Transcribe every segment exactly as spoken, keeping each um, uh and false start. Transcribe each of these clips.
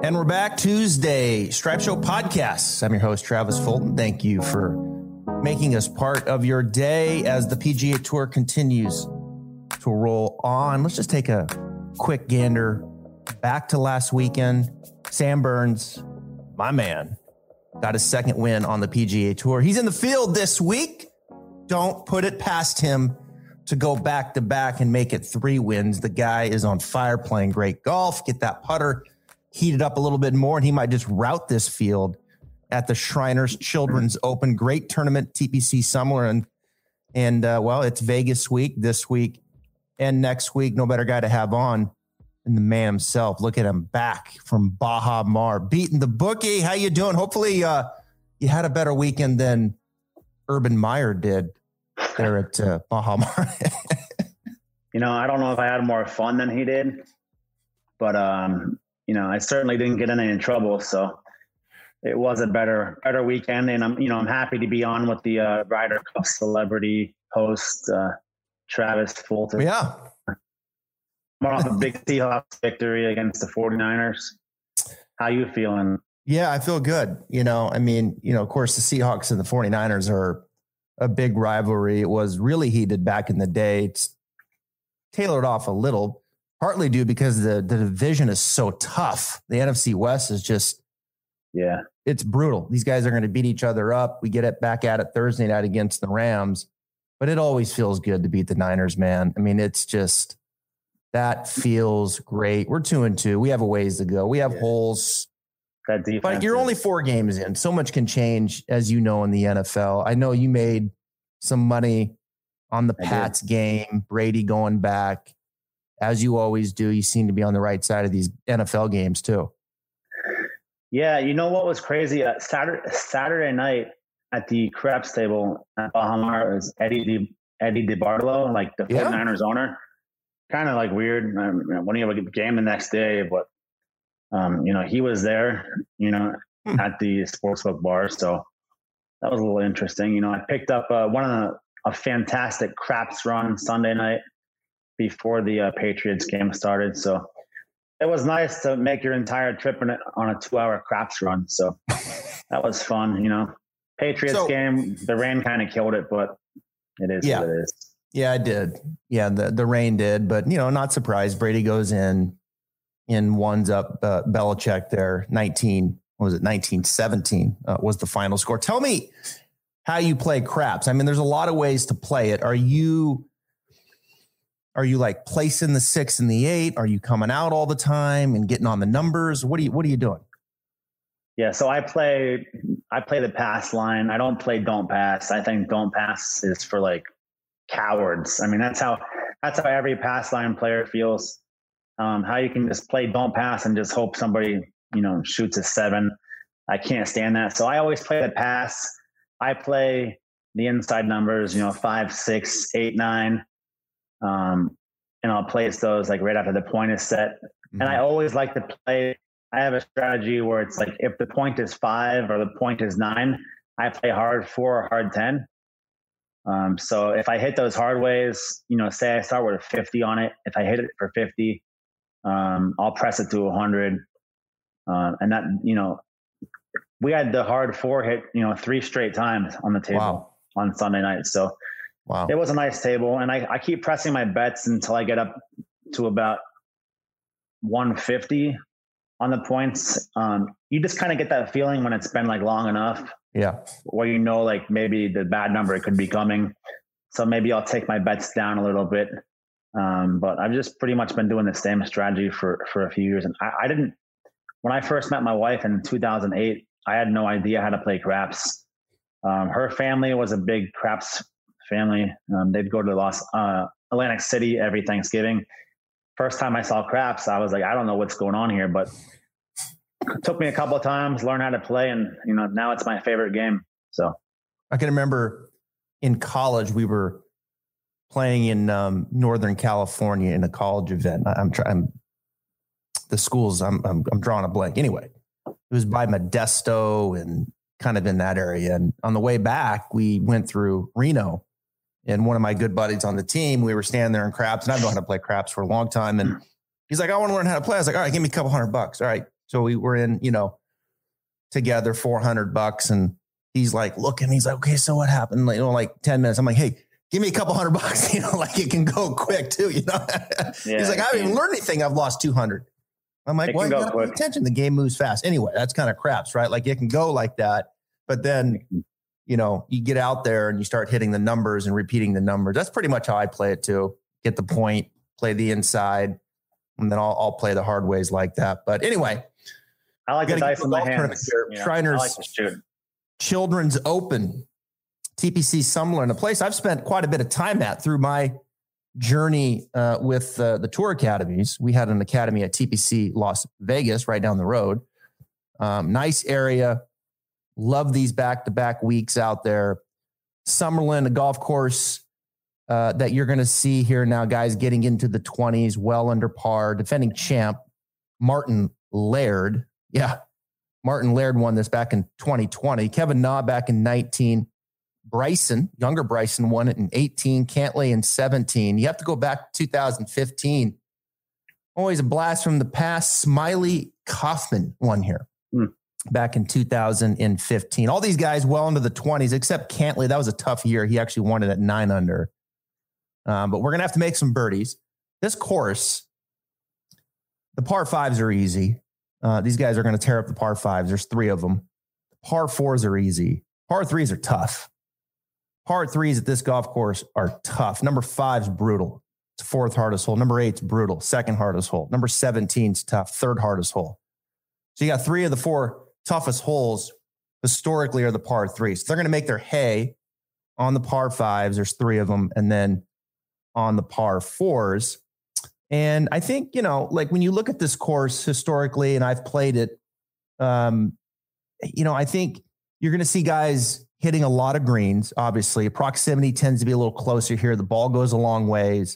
And we're back Tuesday, Stripe Show Podcasts. I'm your host, Travis Fulton. Thank you for making us part of your day as the P G A Tour continues to roll on. Let's just take a quick gander back to last weekend. Sam Burns, my man, got his second win on the P G A Tour. He's in the field this week. Don't put it past him to go back to back and make it three wins. The guy is on fire, playing great golf. Get that putter heated up a little bit more, and he might just rout this field at the Shriners Children's Open. Great tournament, T P C Summer, and and uh, well, it's Vegas week this week and next week. No better guy to have on than the man himself. Look at him, back from Baja Mar, beating the bookie. How you doing? Hopefully, uh, you had a better weekend than Urban Meyer did there at uh, Baja Mar. You know, I don't know if I had more fun than he did, but um, you know, I certainly didn't get in any trouble. So it was a better, better weekend. And I'm, you know, I'm happy to be on with the uh, Ryder Cup celebrity host, uh, Travis Fulton. Yeah. I'm off a big Seahawks victory against the forty-niners. How you feeling? Yeah, I feel good. You know, I mean, you know, of course the Seahawks and the forty-niners are a big rivalry. It was really heated back in the day. It's tailored off a little, partly due because the, the division is so tough. The N F C West is just, yeah, it's brutal. These guys are going to beat each other up. We get it back at it Thursday night against the Rams, but it always feels good to beat the Niners, man. I mean, it's just, that feels great. We're two and two. We have a ways to go. We have yeah. holes. That defense, but you're only four games in. So much can change, as you know, in the N F L. I know you made some money on the Pats game, Brady going back. As you always do, you seem to be on the right side of these N F L games too. Yeah, you know what was crazy? Uh, Saturday Saturday night at the craps table at Baja Mar was Eddie Di, Eddie DiBartolo, like the yeah. forty-niners owner. Kind of like weird. I mean, when you have a game the next day, but um, you know, he was there, you know, hmm. at the sportsbook bar. So that was a little interesting. You know, I picked up uh, one of the a fantastic craps run Sunday night before the uh, Patriots game started. So it was nice to make your entire trip in a, on a two hour craps run. So that was fun. You know, Patriots so, game, the rain kind of killed it, but it is yeah. what it is. Yeah, I did. Yeah, the, the rain did, but you know, not surprised. Brady goes in and ones up uh, Belichick there. nineteen, what was it? nineteen seventeen uh, was the final score. Tell me how you play craps. I mean, there's a lot of ways to play it. Are you, are you like placing the six and the eight? Are you coming out all the time and getting on the numbers? What are you, what are you doing? Yeah. So I play, I play the pass line. I don't play don't pass. I think don't pass is for like cowards. I mean, that's how, that's how every pass line player feels. Um, how you can just play don't pass and just hope somebody, you know, shoots a seven. I can't stand that. So I always play the pass. I play the inside numbers, you know, five, six, eight, nine. Um, and I'll place those like right after the point is set. Mm-hmm. And I always like to play. I have a strategy where it's like, if the point is five or the point is nine, I play hard four or hard ten. Um, so if I hit those hard ways, you know, say I start with a fifty on it. If I hit it for fifty, um, I'll press it to a hundred. Uh, and that, you know, we had the hard four hit, you know, three straight times on the table wow. on Sunday night. So wow. It was a nice table. And I, I keep pressing my bets until I get up to about one fifty on the points. Um, you just kind of get that feeling when it's been like long enough. Yeah. Where, you know, like maybe the bad number could be coming. So maybe I'll take my bets down a little bit. Um, but I've just pretty much been doing the same strategy for, for a few years. And I, I didn't, when I first met my wife in two thousand eight, I had no idea how to play craps. Um, her family was a big craps family. Um, they'd go to Los uh, Atlantic City every Thanksgiving. First time I saw craps, I was like, I don't know what's going on here, but it took me a couple of times, learn how to play. And, you know, now it's my favorite game. So I can remember in college, we were playing in um, Northern California in a college event. I, I'm trying the schools. I'm, I'm, I'm drawing a blank. Anyway, it was by Modesto and kind of in that area. And on the way back, we went through Reno, and one of my good buddies on the team, we were standing there in craps, and I've known how to play craps for a long time. And he's like, I want to learn how to play. I was like, all right, give me a couple hundred bucks. All right. So we were in, you know, together four hundred bucks. And he's like, looking, he's like, okay, so what happened? Like, you know, like ten minutes. I'm like, hey, give me a couple hundred bucks, you know, like it can go quick too, you know? Yeah, he's like, I haven't even learned anything. I've lost two hundred. I'm like, well, you gotta pay attention. The game moves fast. Anyway, that's kind of craps, right? Like it can go like that. But then, you know, you get out there and you start hitting the numbers and repeating the numbers. That's pretty much how I play it too. Get the point, play the inside, and then I'll, I'll play the hard ways like that. But anyway, I like the dice in my hands. You know, Shriners I like to shoot. Children's Open, T P C Summerlin, a place I've spent quite a bit of time at through my journey uh, with uh, the tour academies. We had an academy at T P C Las Vegas right down the road. Um, nice area. Love these back-to-back weeks out there. Summerlin, a golf course uh, that you're going to see here now, guys, getting into the twenties, well under par. Defending champ, Martin Laird. Yeah, Martin Laird won this back in twenty twenty. Kevin Na back in nineteen. Bryson, younger Bryson, won it in eighteen. Cantlay in seventeen. You have to go back to two thousand fifteen. Always a blast from the past. Smiley Kaufman won here hmm. back in two thousand fifteen. All these guys well into the twenties, except Cantlay. That was a tough year. He actually won it at nine under. Um, but we're going to have to make some birdies. This course, the par fives are easy. Uh, these guys are going to tear up the par fives. There's three of them. Par fours are easy. Par threes are tough. Par threes at this golf course are tough. Number five's brutal. It's fourth hardest hole. Number eight's brutal. Second hardest hole. Number seventeen's tough. Third hardest hole. So you got three of the four toughest holes historically are the par threes. So they're going to make their hay on the par fives. There's three of them. And then on the par fours. And I think, you know, like when you look at this course historically, and I've played it, um, you know, I think you're going to see guys hitting a lot of greens. Obviously, proximity tends to be a little closer here. The ball goes a long ways.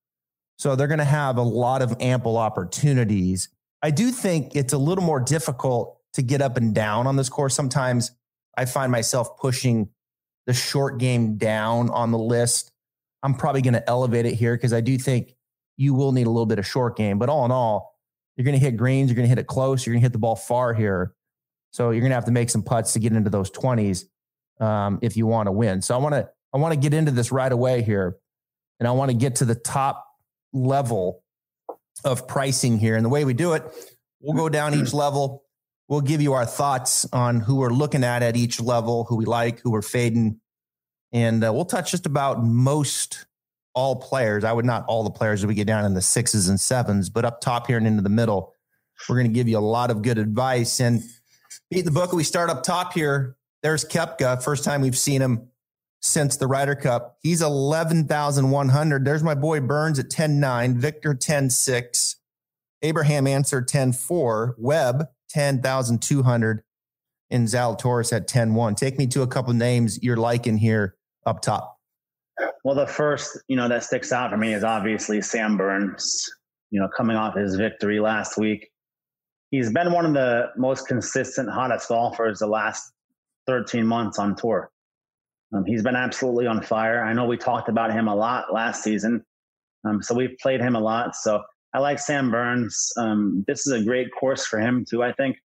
So they're going to have a lot of ample opportunities. I do think it's a little more difficult to get up and down on this course. Sometimes I find myself pushing the short game down on the list. I'm probably going to elevate it here because I do think you will need a little bit of short game. But all in all, you're going to hit greens. You're going to hit it close. You're going to hit the ball far here. So you're going to have to make some putts to get into those twenties um, if you want to win. So I want to I want to get into this right away here, and I want to get to the top level of pricing here. And the way we do it, we'll go down each level. We'll give you our thoughts on who we're looking at at each level, who we like, who we're fading, and uh, we'll touch just about most all players. I would not all the players as we get down in the sixes and sevens, but up top here and into the middle, we're going to give you a lot of good advice. And beat the book. We start up top here. There's Koepka. First time we've seen him since the Ryder Cup. He's eleven thousand one hundred. There's my boy Burns at ten nine. Victor ten six. Abraham Ancer ten four. Webb ten thousand two hundred. And Zalatoris at ten one. Take me to a couple names you're liking here up top. Well, the first, you know, that sticks out for me is obviously Sam Burns, you know, coming off his victory last week. He's been one of the most consistent, hottest golfers the last thirteen months on tour. Um, he's been absolutely on fire. I know we talked about him a lot last season. Um, so we've played him a lot. So I like Sam Burns. Um, this is a great course for him too, I think.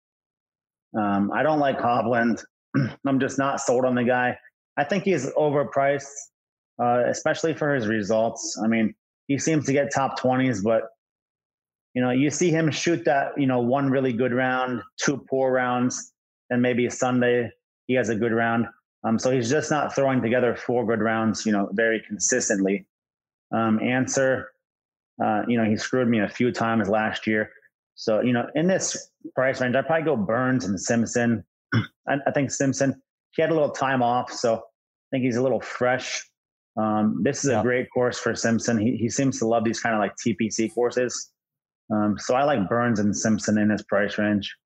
Um, I don't like Hovland. I'm just not sold on the guy. I think he's overpriced, uh, especially for his results. I mean, he seems to get top twenties, but you know, you see him shoot that, you know, one really good round, two poor rounds, and maybe Sunday he has a good round. Um, so he's just not throwing together four good rounds, you know, very consistently. Um, Ancer, uh, you know, he screwed me a few times last year. So, you know, in this price range, I'd probably go Burns and Simpson. I, I think Simpson, he had a little time off, so I think he's a little fresh. Um, this is yeah. a great course for Simpson. He, he seems to love these kind of like T P C courses. Um, so I like Burns and Simpson in his price range.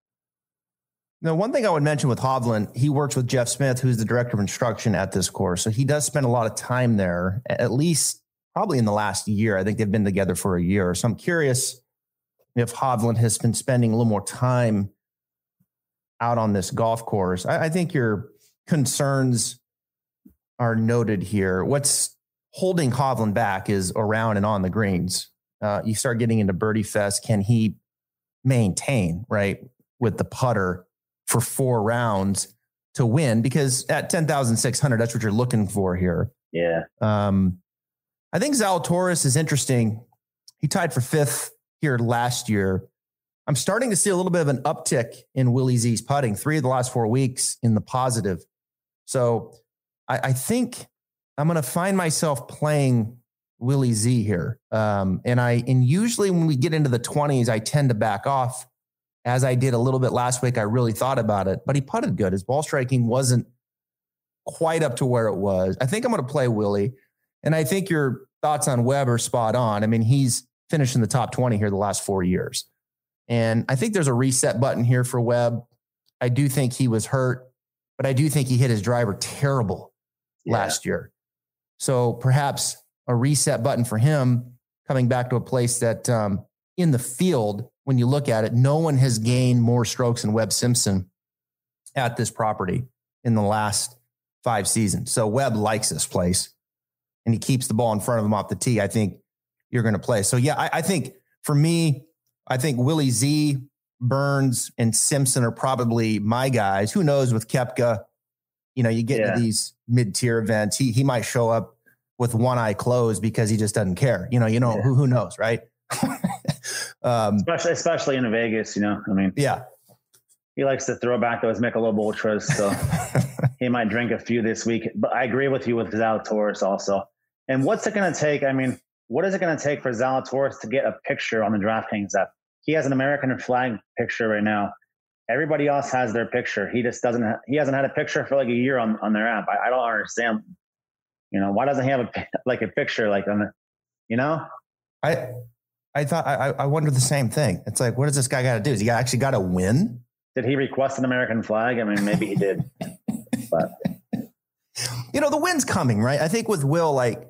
Now, one thing I would mention with Hovland, he works with Jeff Smith, who's the director of instruction at this course. So he does spend a lot of time there, at least probably in the last year. I think they've been together for a year. So I'm curious if Hovland has been spending a little more time out on this golf course. I, I think your concerns are noted here. What's holding Hovland back is around and on the greens. Uh, you start getting into birdie fest. Can he maintain, right, with the putter for four rounds to win, because at ten thousand six hundred, that's what you're looking for here. Yeah. Um, I think Zalatoris is interesting. He tied for fifth here last year. I'm starting to see a little bit of an uptick in Willie Z's putting, three of the last four weeks in the positive. So I, I think I'm going to find myself playing Willie Z here. Um, and I, and usually when we get into the twenties, I tend to back off, as I did a little bit last week. I really thought about it, but he putted good. His ball striking wasn't quite up to where it was. I think I'm going to play Willie. And I think your thoughts on Webb are spot on. I mean, he's finished in the top twenty here the last four years. And I think there's a reset button here for Webb. I do think he was hurt, but I do think he hit his driver terrible yeah. last year. So perhaps a reset button for him, coming back to a place that um, in the field, when you look at it, no one has gained more strokes than Webb Simpson at this property in the last five seasons. So Webb likes this place and he keeps the ball in front of him off the tee. I think you're going to play. So yeah, I, I think for me, I think Willie Z, Burns, and Simpson are probably my guys. Who knows with Koepka? You know, you get yeah. into these mid-tier events, he he might show up with one eye closed because he just doesn't care. You know, you know yeah. who who knows, right? um, especially especially in Vegas, you know. I mean, yeah, he likes to throw back those Michelob Ultras, so he might drink a few this week. But I agree with you with Zalatoris also. And what's it going to take? I mean, what is it going to take for Zalatoris to get a picture on the DraftKings app? He has an American flag picture right now. Everybody else has their picture. He just doesn't. Ha- he hasn't had a picture for like a year on, on their app. I, I don't understand. You know, why doesn't he have a like a picture like on the? You know, I I thought I I wonder the same thing. It's like, what does this guy got to do? Is he actually got to win? Did he request an American flag? I mean, maybe he did. But you know, the win's coming, right? I think with Will, like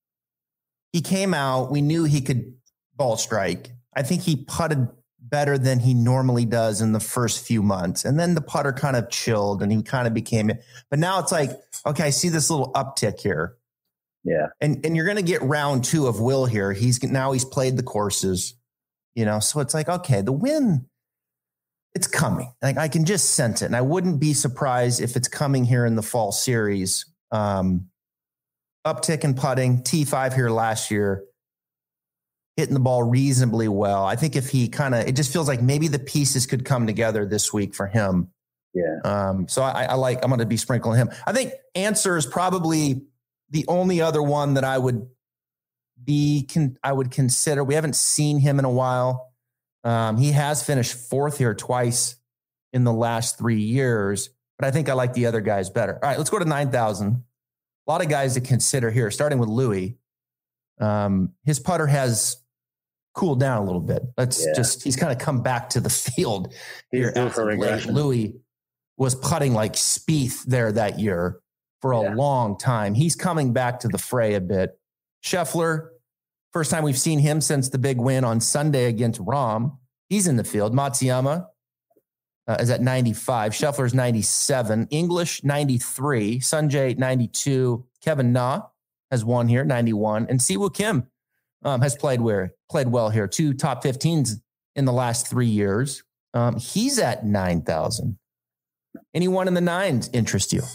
he came out, we knew he could ball strike. I think he putted better than he normally does in the first few months. And then the putter kind of chilled and he kind of became it. But now it's like, okay, I see this little uptick here. Yeah. And and you're going to get round two of Will here. He's now he's played the courses, you know, so it's like, okay, the win, it's coming. Like I can just sense it. And I wouldn't be surprised if it's coming here in the fall series. Um, uptick in putting, T five here last year. Hitting the ball reasonably well. I think if he kind of, it just feels like maybe the pieces could come together this week for him. Yeah. Um, so I, I like, I'm going to be sprinkling him. I think Answer is probably the only other one that I would be, can, I would consider. We haven't seen him in a while. Um, he has finished fourth here twice in the last three years, but I think I like the other guys better. All right, let's go to nine thousand. A lot of guys to consider here, starting with Louis. Um, his putter has cooled down a little bit. Let's yeah. just, he's kind of come back to the field. He's due for regression. Louis was putting like Spieth there that year for a yeah. long time. He's coming back to the fray a bit. Scheffler, first time we've seen him since the big win on Sunday against Rahm. He's in the field. Matsuyama uh, is at ninety-five. Scheffler's ninety-seven. English, ninety-three. Sanjay, ninety-two. Kevin Na has won here, ninety-one. And Siwoo Kim um, has played where played well here. Two top fifteens in the last three years. Um, he's at nine thousand. Anyone in the nines interest you?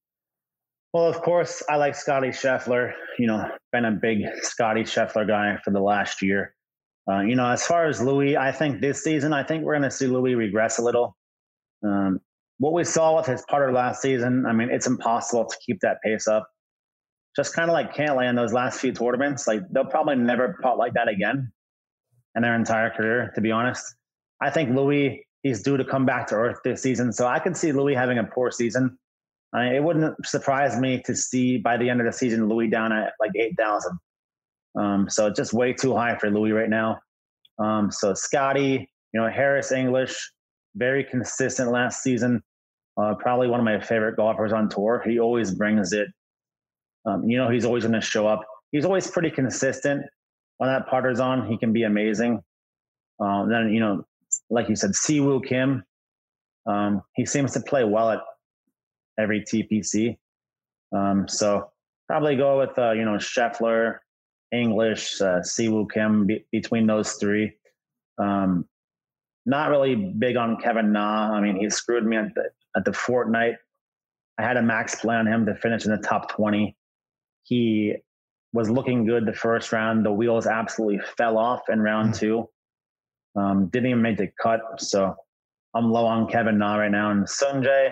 Well, of course, I like Scotty Scheffler. You know, been a big Scotty Scheffler guy for the last year. Uh, you know, as far as Louis, I think this season, I think we're going to see Louis regress a little. Um, what we saw with his putter last season, I mean, it's impossible to keep that pace up. Just kind of like Cantlay in those last few tournaments, like they'll probably never putt like that again in their entire career, to be honest. I think Louis, he's due to come back to earth this season. So I can see Louis having a poor season. I mean, it wouldn't surprise me to see by the end of the season, Louis down at like eight thousand. Um, so it's just way too high for Louis right now. Um, so Scotty, you know, Harris English, very consistent last season. Uh, probably one of my favorite golfers on tour. He always brings it. Um, you know, he's always going to show up. He's always pretty consistent. When that putter's on, he can be amazing. Um, then, you know, like you said, Siwoo Kim, um, he seems to play well at every T P C. Um, so probably go with, uh, you know, Scheffler, English, uh, Siwoo Kim be- between those three. Um, not really big on Kevin Na. I mean, he screwed me at the at the Fortnite. I had a max play on him to finish in the top twenty. He was looking good the first round. The wheels absolutely fell off in round mm. two. Um, didn't even make the cut. So I'm low on Kevin Na right now. And Sungjae,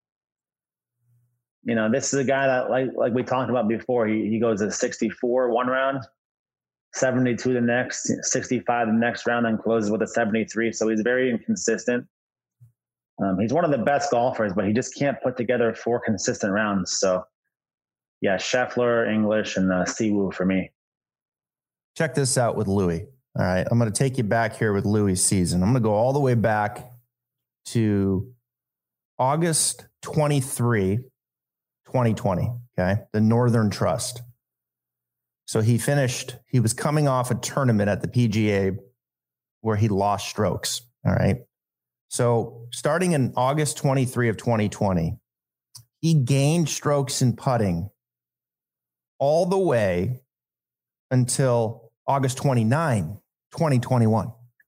you know, this is a guy that, like like we talked about before, he he goes to sixty-four one round, seventy-two the next, sixty-five the next round, and closes with a seventy-three. So he's very inconsistent. Um, he's one of the best golfers, but he just can't put together four consistent rounds. So, yeah, Scheffler, English, and uh, Siwoo for me. Check this out with Louis. All right, I'm going to take you back here with Louis' season. I'm going to go all the way back to August twenty-third, twenty twenty, okay? The Northern Trust. So he finished, he was coming off a tournament at the P G A where he lost strokes, all right? So starting in August twenty-third of twenty twenty, he gained strokes in putting all the way until August twenty-ninth, twenty twenty-one.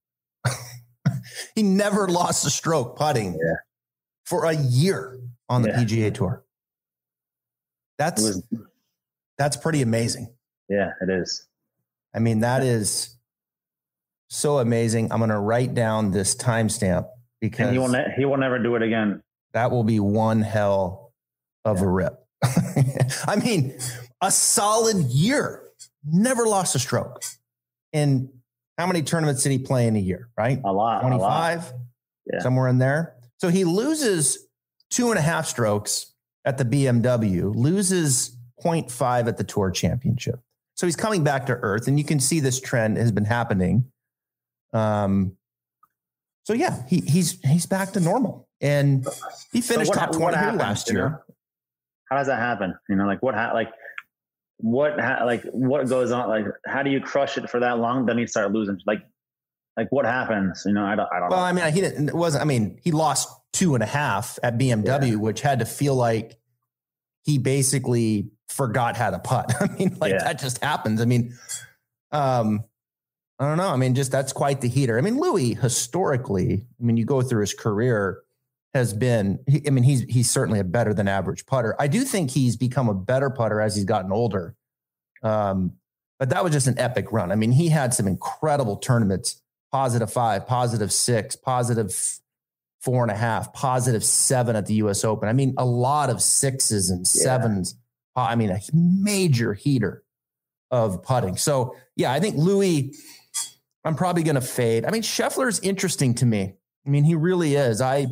He never lost a stroke putting yeah. for a year on the yeah. P G A Tour. That's was, that's pretty amazing. Yeah, it is. I mean, that is so amazing. I'm going to write down this timestamp because and he will ne- he will never do it again. That will be one hell of yeah. a rip. I mean, a solid year. Never lost a stroke. And how many tournaments did he play in a year, right? A lot. twenty-five, a lot. Yeah. Somewhere in there. So he loses two and a half strokes at the B M W, loses zero point five at the Tour Championship. So he's coming back to earth, and you can see this trend has been happening. Um. So yeah, he he's he's back to normal, and he finished so what, top twenty here last year. Know? How does that happen? You know, like what ha- like. What ha- like what goes on? Like, how do you crush it for that long? Then you start losing. Like, like what happens? You know, I don't. I don't well, know. I mean, he didn't. It wasn't. I mean, he lost two and a half at B M W, yeah. which had to feel like he basically forgot how to putt. I mean, like yeah. that just happens. I mean, um, I don't know. I mean, just that's quite the heater. I mean, Louis historically, I mean, you go through his career, has been, I mean, he's he's certainly a better than average putter. I do think he's become a better putter as he's gotten older. Um, but that was just an epic run. I mean, he had some incredible tournaments, positive five, positive six, positive four and a half, positive seven at the U S Open. I mean, a lot of sixes and sevens. Yeah. I mean, a major heater of putting. So yeah, I think Louis, I'm probably going to fade. I mean, Scheffler's interesting to me. I mean, he really is. I,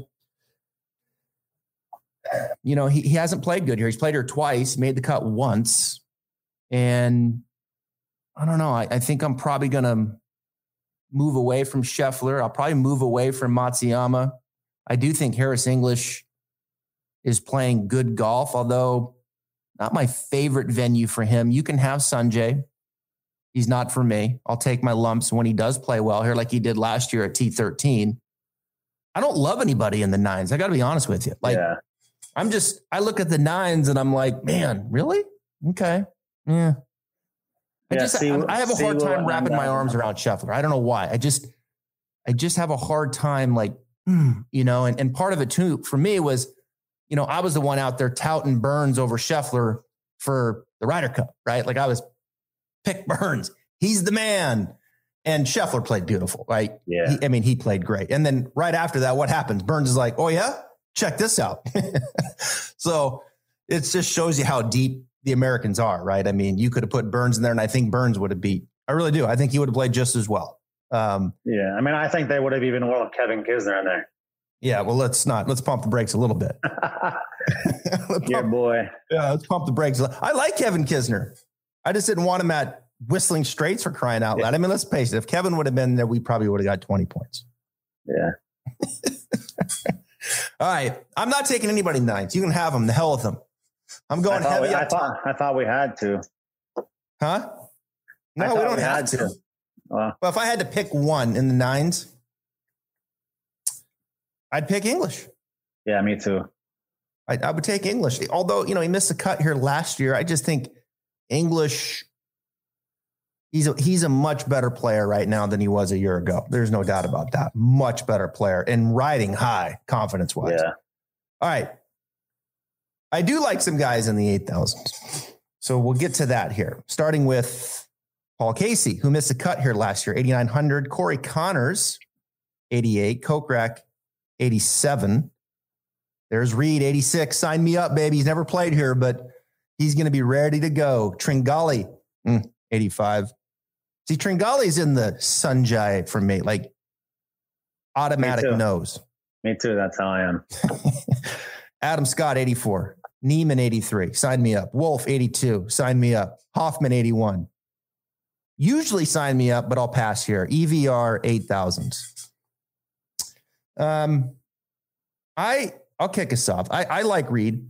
You know, he, he hasn't played good here. He's played here twice, made the cut once. And I don't know. I, I think I'm probably going to move away from Scheffler. I'll probably move away from Matsuyama. I do think Harris English is playing good golf, although not my favorite venue for him. You can have Sungjae. He's not for me. I'll take my lumps when he does play well here like he did last year at T thirteen. I don't love anybody in the nines. I got to be honest with you. Like, yeah. I'm just, I look at the nines and I'm like, man, really? Okay. Yeah. I yeah, just, see, I, I have a hard time wrapping my arms know. around Scheffler. I don't know why. I just, I just have a hard time, like, mm, you know, and, and part of it too, for me was, you know, I was the one out there touting Burns over Scheffler for the Ryder Cup, right? Like I was pick Burns. He's the man. And Scheffler played beautiful, right? Yeah. He, I mean, he played great. And then right after that, what happens? Burns is like, oh yeah, check this out. So it just shows you how deep the Americans are, right? I mean, you could have put Burns in there and I think Burns would have beat. I really do. I think he would have played just as well. Um, yeah. I mean, I think they would have even won Kevin Kisner in there. Yeah. Well, let's not, let's pump the brakes a little bit. Yeah, boy. Yeah. Let's pump the brakes. I like Kevin Kisner. I just didn't want him at Whistling Straits for crying out loud. I mean, let's face it. If Kevin would have been there, we probably would have got twenty points. Yeah. All right. I'm not taking anybody nines. You can have them. The hell with them. I'm going heavy. We, I, thought, I thought we had to. Huh? No, we don't we have to. to. Well, well, if I had to pick one in the nines, I'd pick English. Yeah, me too. I, I would take English. Although, you know, he missed a cut here last year. I just think English, He's a, he's a much better player right now than he was a year ago. There's no doubt about that. Much better player and riding high confidence wise. Yeah. All right. I do like some guys in the eight thousands. So we'll get to that here. Starting with Paul Casey, who missed a cut here last year, eighty-nine hundred. Corey Connors, eighty-eight. Kokrak, eighty-seven. There's Reed, eighty-six. Sign me up, baby. He's never played here, but he's going to be ready to go. Tringali, mm, eighty-five. See, Tringali's in the Sunjai for me, like automatic Me nose. Me too. That's how I am. Adam Scott, eighty-four. Neiman, eighty-three. Sign me up. Wolf, eighty-two. Sign me up. Hoffman, eighty-one. Usually sign me up, but I'll pass here. E V R, eight thousands. Um, I, I'll kick us off. I, I like Reed.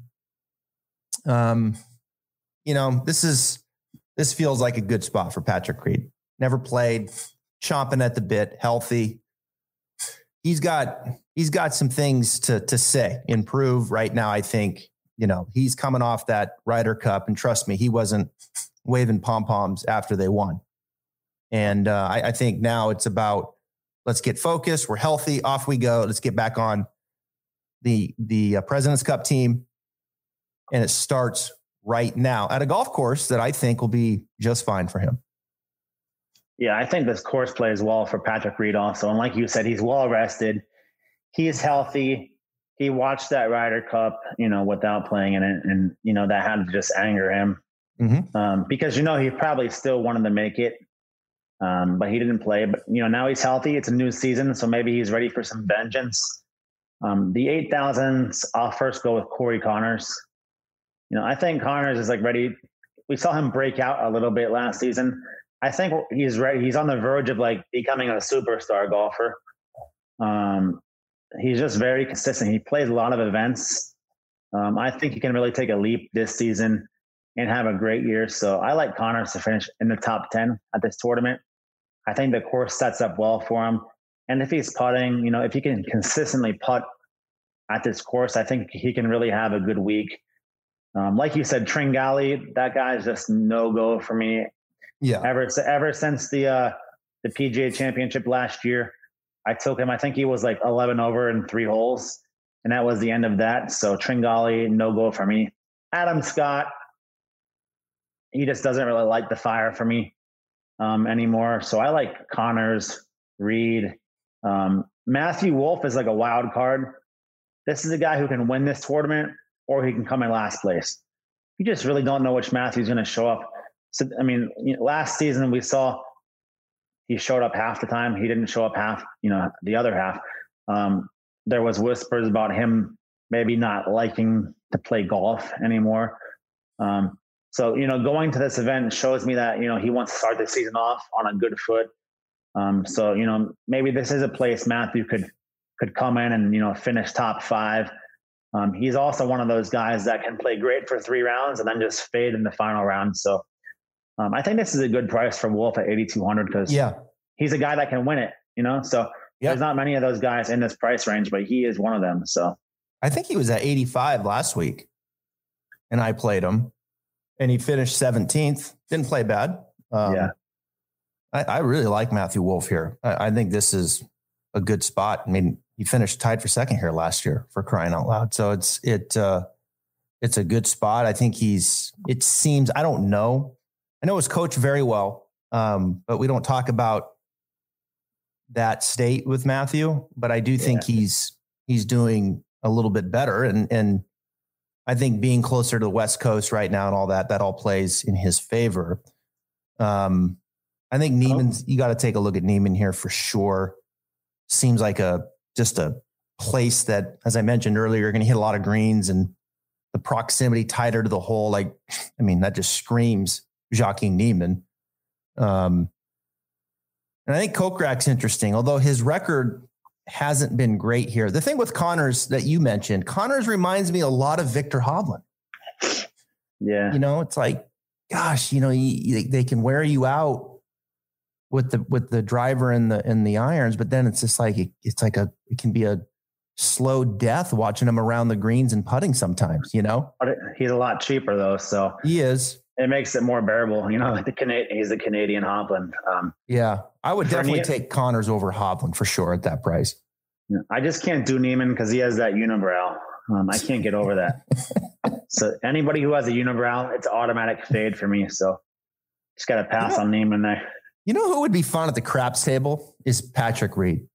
Um, you know, this is, this feels like a good spot for Patrick Reed. Never played, chomping at the bit, healthy. He's got, he's got some things to, to say, improve right now. I think, you know, he's coming off that Ryder Cup, and trust me, he wasn't waving pom-poms after they won. And uh, I, I think now it's about, let's get focused. We're healthy. Off we go. Let's get back on the, the uh, President's Cup team. And it starts right now at a golf course that I think will be just fine for him. Yeah, I think this course plays well for Patrick Reed also. And like you said, he's well rested. He's healthy. He watched that Ryder Cup, you know, without playing in it. And, you know, that had to just anger him. Mm-hmm. Um, because, you know, he probably still wanted to make it. Um, but he didn't play. But, you know, now he's healthy. It's a new season, so maybe he's ready for some vengeance. Um, the eight thousands, I'll first go with Corey Connors. You know, I think Connors is like ready. We saw him break out a little bit last season. I think he's ready. He's on the verge of like becoming a superstar golfer. Um, he's just very consistent. He plays a lot of events. Um, I think he can really take a leap this season and have a great year. So I like Connors to finish in the top ten at this tournament. I think the course sets up well for him. And if he's putting, you know, if he can consistently putt at this course, I think he can really have a good week. Um, like you said, Tringali, that guy is just no-go for me. Yeah. Ever, ever since the uh, the P G A Championship last year, I took him. I think he was like eleven over in three holes, and that was the end of that. So Tringali, no-go for me. Adam Scott, he just doesn't really light the fire for me um, anymore. So I like Connors, Reed. Um, Matthew Wolff is like a wild card. This is a guy who can win this tournament or he can come in last place. You just really don't know which Matthew's going to show up. So, I mean, you know, last season we saw he showed up half the time. He didn't show up half, you know, the other half. Um, there was whispers about him maybe not liking to play golf anymore. Um, so, you know, going to this event shows me that, you know, he wants to start the season off on a good foot. Um, so, you know, maybe this is a place Matthew could, could come in and, you know, finish top five. Um, he's also one of those guys that can play great for three rounds and then just fade in the final round. So um, I think this is a good price for Wolff at eighty-two hundred because yeah, he's a guy that can win it, you know? So yeah. There's not many of those guys in this price range, but he is one of them. So I think he was at eighty-five last week and I played him and he finished seventeenth. Didn't play bad. Um, yeah. I, I really like Matthew Wolff here. I, I think this is a good spot. I mean, he finished tied for second here last year, for crying out loud. So it's, it, uh, it's a good spot. I think he's, it seems, I don't know. I know his coach very well, um, but we don't talk about that state with Matthew, but I do yeah. think he's, he's doing a little bit better. And, and I think being closer to the West Coast right now and all that, that all plays in his favor. Um, I think Neiman's, you got to take a look at Neiman here for sure. Seems like a, just a place that, as I mentioned earlier, you're going to hit a lot of greens and the proximity tighter to the hole. Like, I mean, that just screams Joaquin Neiman. Um, and I think Kokrak's interesting, although his record hasn't been great here. The thing with Connors that you mentioned, Connors reminds me a lot of Victor Hovland. Yeah. You know, it's like, gosh, you know, you, they can wear you out with the, with the driver and the, and the irons, but then it's just like, it, it's like a, it can be a slow death watching him around the greens and putting sometimes, you know, he's a lot cheaper though. So he is, it makes it more bearable. You know, like the Canadian, he's the Canadian Hovland. Um, yeah, I would definitely ne- take Connors over Hovland for sure at that price. I just can't do Neiman because he has that unibrow. Um, I can't get over that. So anybody who has a unibrow, it's automatic fade for me. So just got to pass you know, on Neiman there. You know who would be fun at the craps table is Patrick Reed.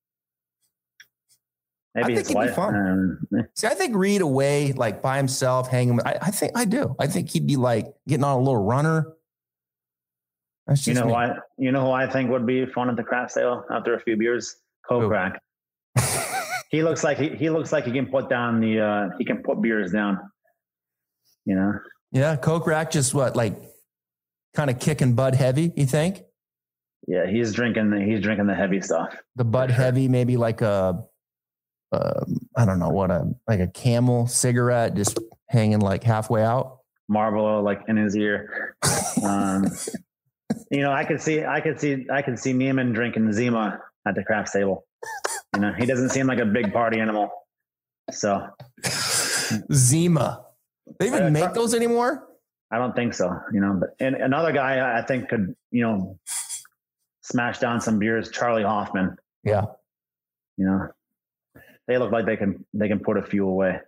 Maybe I think it'd be fun. Um, See, I think Reed away, like by himself, hanging. I, I think I do. I think he'd be like getting on a little runner. That's just you know why? You know who I think would be fun at the craps table after a few beers? Kokrak. he looks like he, he looks like he can put down the uh, he can put beers down. You know. Yeah, Kokrak just what like kind of kicking Bud Heavy. You think? Yeah, he's drinking. The, he's drinking the heavy stuff. The Bud sure. Heavy, maybe like a. Um, I don't know what a like a Camel cigarette just hanging like halfway out. Marlboro like in his ear. Um, you know, I could see, I could see, I could see Neiman drinking Zima at the craps table. You know, he doesn't seem like a big party animal. So Zima, they even uh, make those anymore? I don't think so. You know, but and another guy I think could you know smash down some beers. Charlie Hoffman. Yeah. You know. They look like they can they can put a few away.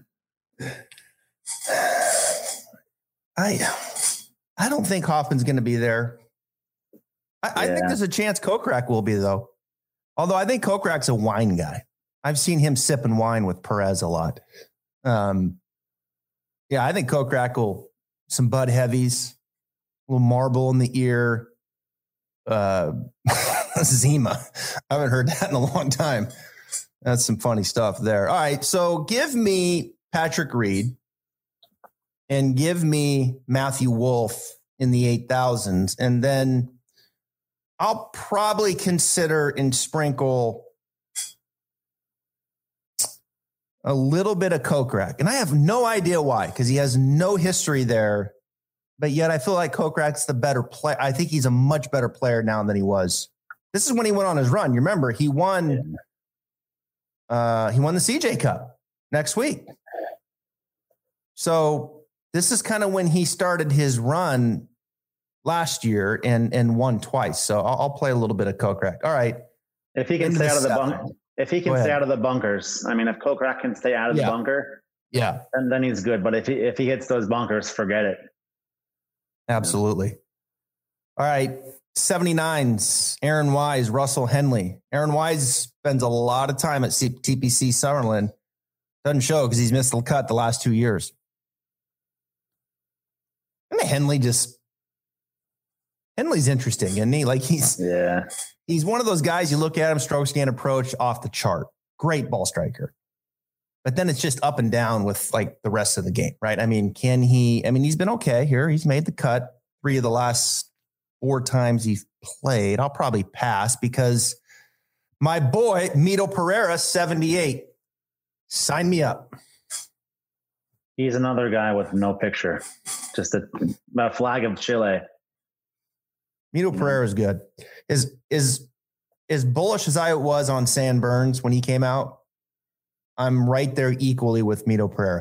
I I don't think Hoffman's going to be there. I, yeah. I think there's a chance Kokrak will be though. Although I think Kokrak's a wine guy. I've seen him sipping wine with Perez a lot. Um, yeah, I think Kokrak will some Bud Heavies, a little marble in the ear. Uh, Zima. I haven't heard that in a long time. That's some funny stuff there. All right. So give me Patrick Reed and give me Matthew Wolff in the eight thousands. And then I'll probably consider and sprinkle a little bit of Kokrak. And I have no idea why, because he has no history there. But yet I feel like Kokrak's the better player. I think he's a much better player now than he was. This is when he went on his run. You remember, he won... Uh, he won the C J Cup next week. So this is kind of when he started his run last year and, and won twice. So I'll, I'll play a little bit of Kokrak. All right. If he can stay out of the bunker, if he can stay out of the bunkers, I mean, if Kokrak can stay out of yeah. the bunker, yeah, then, then he's good. But if he, if he hits those bunkers, forget it. Absolutely. All right. seventy-nines, Aaron Wise, Russell Henley. Aaron Wise spends a lot of time at C- T P C Summerlin. Doesn't show because he's missed the cut the last two years. And Henley just, Henley's interesting, isn't he? Like he's, yeah, he's one of those guys you look at him, stroke scan approach off the chart. Great ball striker. But then it's just up and down with like the rest of the game, right? I mean, can he, I mean, he's been okay here. He's made the cut three of the last four times he's played. I'll probably pass because my boy, Mito Pereira, seventy-eight. Sign me up. He's another guy with no picture. Just a, a flag of Chile. Mito Pereira is good. Is, is, as bullish as I was on San Burns when he came out, I'm right there equally with Mito Pereira.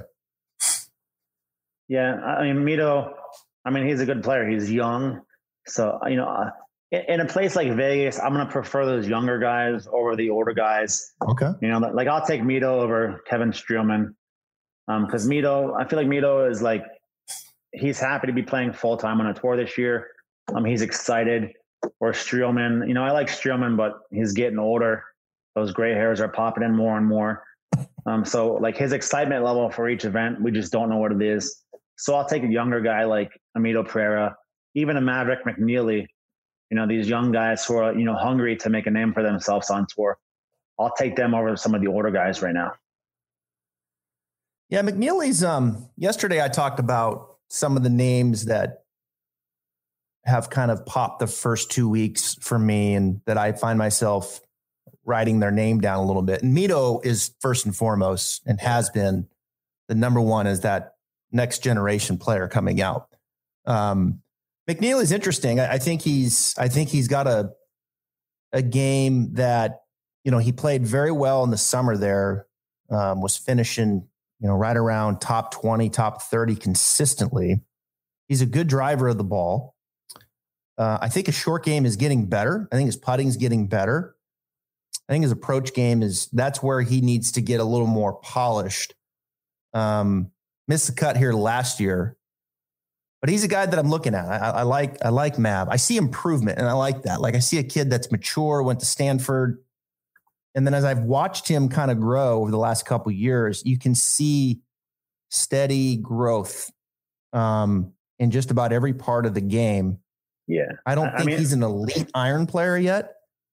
Yeah. I mean, Mito, I mean, he's a good player. He's young. So, you know, uh, in a place like Vegas, I'm going to prefer those younger guys over the older guys. Okay. You know, like I'll take Mito over Kevin Streelman. Um, cause Mito, I feel like Mito is like, he's happy to be playing full time on a tour this year. Um, he's excited. Or Streelman, you know, I like Streelman, but he's getting older. Those gray hairs are popping in more and more. Um, so like his excitement level for each event, we just don't know what it is. So I'll take a younger guy like Mito Pereira. Even a Maverick McNeely, you know, these young guys who are, you know, hungry to make a name for themselves on tour. I'll take them over some of the older guys right now. Yeah, McNeely's, um, yesterday I talked about some of the names that have kind of popped the first two weeks for me and that I find myself writing their name down a little bit. And Mito is first and foremost and has been the number one as that next generation player coming out. Um, McNeely's interesting. I, I think he's, I think he's got a, a game that, you know, he played very well in the summer there, um, was finishing, you know, right around top twenty, top thirty consistently. He's a good driver of the ball. Uh, I think his short game is getting better. I think his putting is getting better. I think his approach game is, that's where he needs to get a little more polished. Um, missed the cut here last year, but he's a guy that I'm looking at. I, I like, I like Mav. I see improvement, and I like that. Like, I see a kid that's mature, went to Stanford. And then as I've watched him kind of grow over the last couple of years, you can see steady growth um, in just about every part of the game. Yeah. I don't I think mean, he's an elite iron player yet.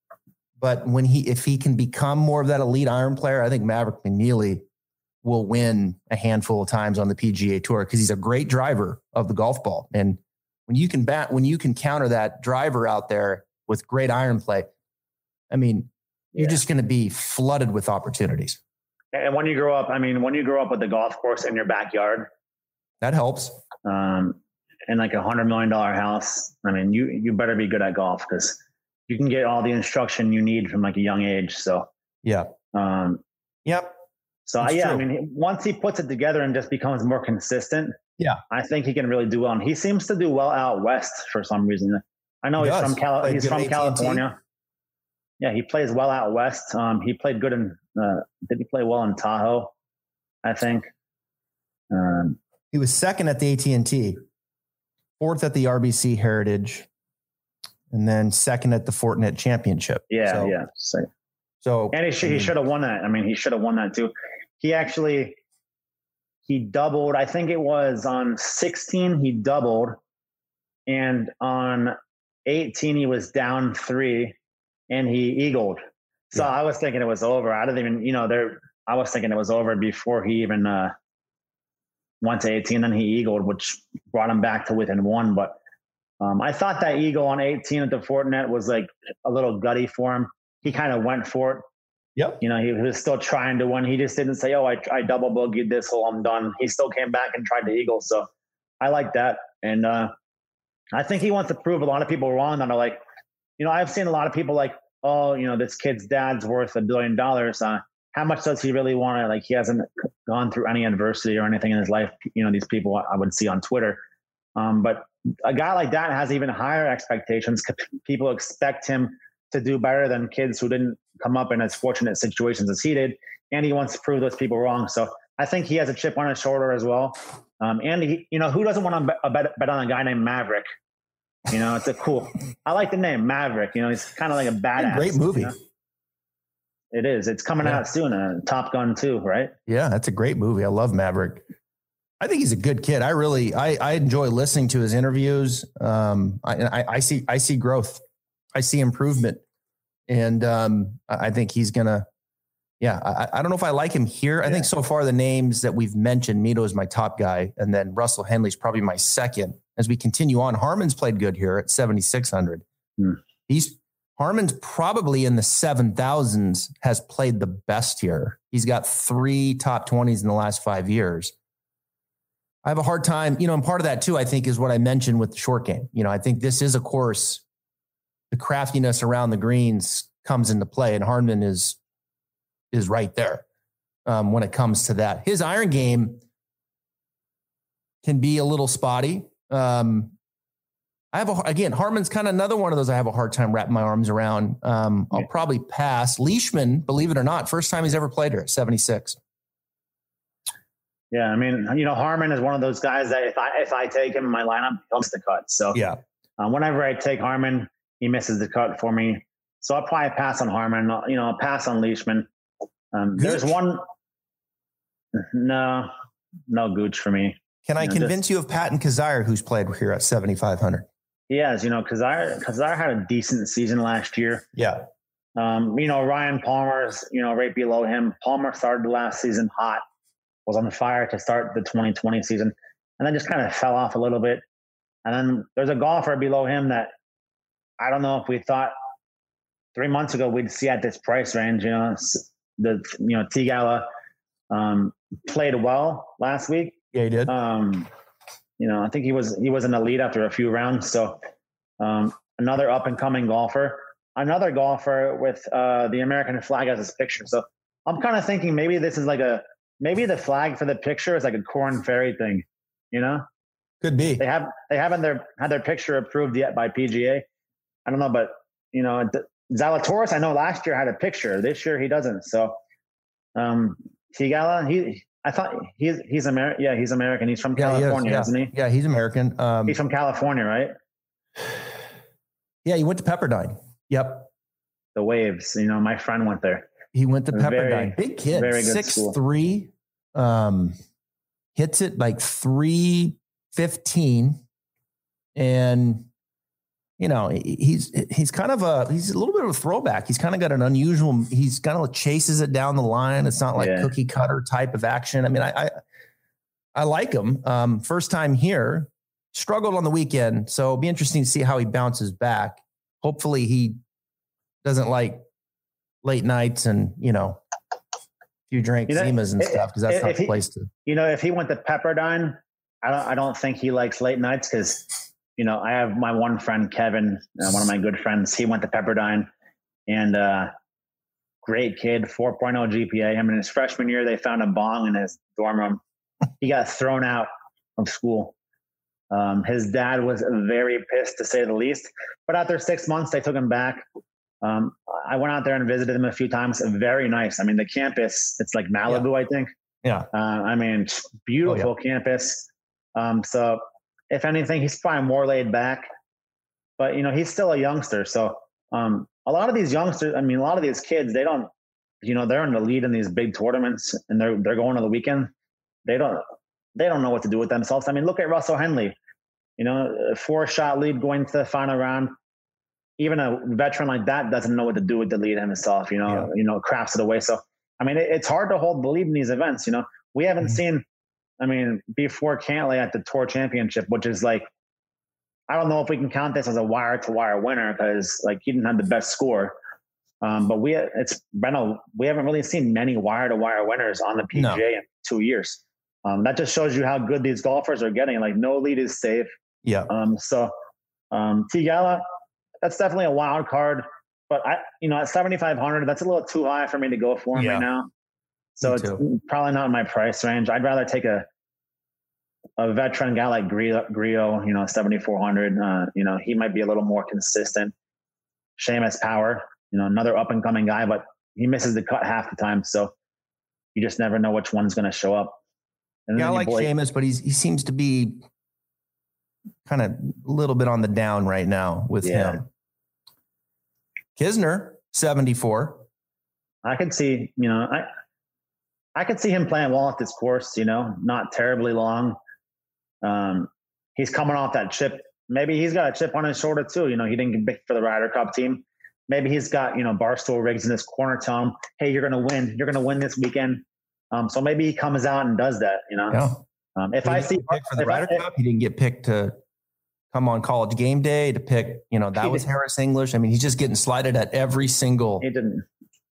But when he, if he can become more of that elite iron player, I think Maverick McNealy will win a handful of times on the P G A Tour, because he's a great driver of the golf ball. And when you can bat, when you can counter that driver out there with great iron play, I mean, you're yeah. just going to be flooded with opportunities. And when you grow up, I mean, when you grow up with the golf course in your backyard, that helps. Um, and like a hundred million dollar house, I mean, you you better be good at golf, because you can get all the instruction you need from like a young age. So, yeah. Um, yep. So That's yeah, true. I mean, once he puts it together and just becomes more consistent, yeah, I think he can really do well. And he seems to do well out west for some reason. I know he he's does. from Cal- Played he's good from A T and T. California. Yeah, he plays well out west. Um, he played good in. Uh, did he play well in Tahoe? I think. Um, he was second at the A T and T, fourth at the R B C Heritage, and then second at the Fortinet Championship. Yeah, so, yeah. So, so and he should he should have won that. I mean, he should have won that too. He actually he doubled. I think it was on sixteen. He doubled, and on eighteen he was down three, and he eagled. So yeah. I was thinking it was over. I didn't even, you know, there. I was thinking it was over before he even uh, went to eighteen. Then he eagled, which brought him back to within one. But um, I thought that eagle on eighteen at the Fortinet was like a little gutty for him. He kind of went for it. Yep. You know, he was still trying to win. He just didn't say, "Oh, I, I double bogeyed this hole, I'm done." He still came back and tried to eagle. So I like that, and uh, I think he wants to prove a lot of people wrong. That are like, you know, I've seen a lot of people like, "Oh, you know, this kid's dad's worth a billion dollars. Uh, how much does he really want to?" Like, he hasn't gone through any adversity or anything in his life. You know, these people I would see on Twitter. Um, but a guy like that has even higher expectations. People expect him to do better than kids who didn't come up in as fortunate situations as he did. And he wants to prove those people wrong. So I think he has a chip on his shoulder as well. Um, and he, you know, who doesn't want to bet, bet on a guy named Maverick? You know, it's a cool, I like the name Maverick. You know, he's kind of like a badass. Great movie. You know? It is. It's coming yeah. out soon. Uh, Top Gun two, right? Yeah, that's a great movie. I love Maverick. I think he's a good kid. I really, I, I enjoy listening to his interviews. Um, I, I, I see, I see growth. I see improvement. And um, I think he's going to, yeah, I, I don't know if I like him here. I yeah. think so far the names that we've mentioned, Mito is my top guy. And then Russell Henley's probably my second. As we continue on, Harman's played good here at seventy-six hundred. Hmm. He's Harman's probably in the seven thousands has played the best here. He's got three top twenties in the last five years. I have a hard time, you know, and part of that too, I think, is what I mentioned with the short game. You know, I think this is a course, the craftiness around the greens comes into play, and Harman is, is right there um, when it comes to that. His iron game can be a little spotty. Um, I have a, again, Harman's kind of another one of those I have a hard time wrapping my arms around. Um, I'll probably pass. Leishman, believe it or not, first time he's ever played her at seventy-six. Yeah, I mean, you know, Harman is one of those guys that if I if I take him in my lineup, he'll miss the cut. So yeah, uh, whenever I take Harman, he misses the cut for me. So I'll probably pass on Harman. You know, I'll pass on Leishman. Um, there's one. No, no Gooch for me. Can I you know, convince just, you of Patton Kizzire, who's played here at seventy-five hundred? He has, you know, Kizzire, Kizzire had a decent season last year. Yeah. Um, you know, Ryan Palmer's, you know, right below him. Palmer started the last season hot, was on fire to start the twenty twenty season, and then just kind of fell off a little bit. And then there's a golfer below him that I don't know if we thought three months ago we'd see at this price range. You know, the you know Tigala um, played well last week. Yeah, he did. Um, you know, I think he was he was in the lead after a few rounds. So um, another up and coming golfer, another golfer with uh, the American flag as his picture. So I'm kind of thinking maybe this is like a maybe the flag for the picture is like a Corn Ferry thing. You know, Could be. They have they haven't their had their picture approved yet by P G A. I don't know, but you know, Zalatoris, I know last year had a picture. This year he doesn't. So, um, Theegala, he I thought he's he's American. Yeah, he's American. He's from Yeah, California, he is, yeah. isn't he? Yeah, he's American. Um, he's from California, right? Yeah, he went to Pepperdine. Yep. The Waves. You know, my friend went there. He went to Pepperdine. Very, Big kid, very good six school. three, um, hits it like three fifteen, and you know he's he's kind of a he's a little bit of a throwback. He's kind of got an unusual. He's kind of chases it down the line. It's not like Yeah. cookie cutter type of action. I mean, I I, I like him. Um, first time here, struggled on the weekend, so it'll be interesting to see how he bounces back. Hopefully, he doesn't like late nights and, you know, a few drinks, You know, Zimas and if- stuff, because that's if not the he- place to. You know, if he went to Pepperdine, I don't I don't think he likes late nights because, you know, I have my one friend, Kevin, uh, one of my good friends. He went to Pepperdine and uh, great kid, four point oh G P A. I mean, his freshman year, they found a bong in his dorm room. He got thrown out of school. Um, his dad was very pissed, to say the least. But after six months, they took him back. Um, I went out there and visited him a few times. Very nice. I mean, the campus, it's like Malibu, yeah. I think. Yeah. Uh, I mean, beautiful oh, yeah. campus. Um, so if anything, he's probably more laid back. But, you know, he's still a youngster. So um, a lot of these youngsters, I mean, a lot of these kids, they don't, you know, they're in the lead in these big tournaments and they're they're going to the weekend. They don't they don't know what to do with themselves. I mean, look at Russell Henley. You know, a four-shot lead going to the final round. Even a veteran like that doesn't know what to do with the lead himself, you know, yeah. you know, crafts it away. So, I mean, it, it's hard to hold the lead in these events. You know, we haven't mm-hmm. seen, I mean, before Cantlay at the Tour Championship, which is like, I don't know if we can count this as a wire-to-wire winner because, like, he didn't have the best score. Um, but we, it's been a, we haven't really seen many wire-to-wire winners on the P G A no. in two years. Um, that just shows you how good these golfers are getting. Like, no lead is safe. Yeah. Um, so, um, Theegala, that's definitely a wild card, but I, you know, at seventy-five hundred, that's a little too high for me to go for him yeah. right now. So me it's too. probably not in my price range. I'd rather take a, a veteran guy like Grillo, you know, seventy-four hundred. Uh, you know, he might be a little more consistent. Seamus Power, you know, another up and coming guy, but he misses the cut half the time. So you just never know which one's going to show up. And yeah, I like boy, Seamus, but he's, he seems to be kind of a little bit on the down right now with yeah. him. Kisner, seventy-four. I could see, you know, I I could see him playing well at this course, you know, not terribly long. Um, he's coming off that chip. Maybe he's got a chip on his shoulder too. You know, he didn't get picked for the Ryder Cup team. Maybe he's got, you know, Barstool Riggs in his corner telling him, hey, you're going to win. You're going to win this weekend. Um, so maybe he comes out and does that, you know. Yeah. Um, if I see picked for the Ryder I, Cup, he didn't get picked to come on College Game Day to pick, you know, that was Harris English. I mean, he's just getting slighted at every single, he didn't.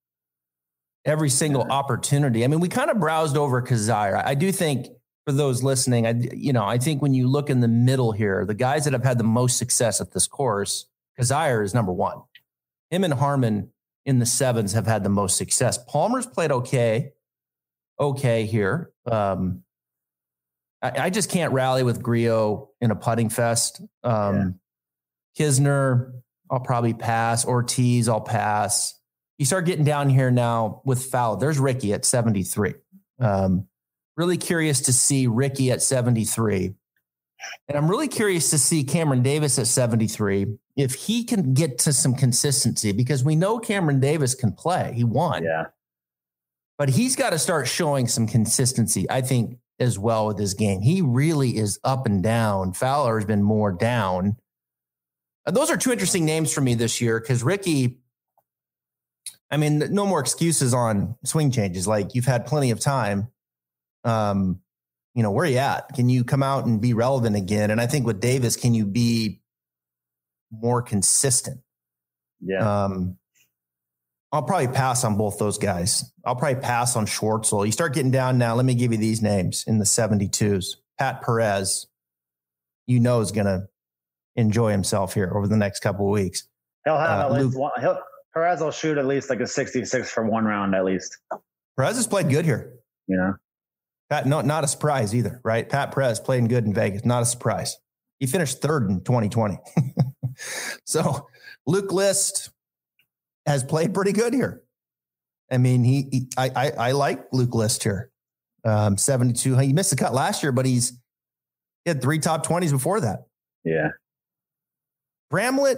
every single yeah. opportunity. I mean, we kind of browsed over Kazire. I do think for those listening, I, you know, I think when you look in the middle here, the guys that have had the most success at this course, Kazire is number one. Him and Harman in the sevens have had the most success. Palmer's played okay, okay here. Um, I just can't rally with Grillo in a putting fest. Um, yeah. Kisner, I'll probably pass. Ortiz, I'll pass. You start getting down here now with Fowler. There's Ricky at seventy-three. Um, really curious to see Ricky at seventy-three. And I'm really curious to see Cameron Davis at seventy-three, if he can get to some consistency, because we know Cameron Davis can play. He won. Yeah. But he's got to start showing some consistency, I think, as well with his game. He really is up and down. Fowler has been more down. Those are two interesting names for me this year because Ricky, I mean, no more excuses on swing changes. Like, you've had plenty of time. Um, you know, where are you at? Can you come out and be relevant again? And I think with Davis, can you be more consistent? Yeah. Um, I'll probably pass on both those guys. I'll probably pass on Schwartzel. You start getting down now. Let me give you these names in the seventy-twos. Pat Perez, you know, is going to enjoy himself here over the next couple of weeks. He'll have uh, at least one. He'll, Perez will shoot at least like a sixty-six for one round at least. Perez has played good here. You know, Pat, no, not a surprise either, right? Pat Perez playing good in Vegas, not a surprise. He finished third in twenty twenty. So Luke List has played pretty good here. I mean, he, he I, I, I like Luke List here. Um, seventy-two. He missed the cut last year, but he's he had three top twenties before that. Yeah. Bramlett,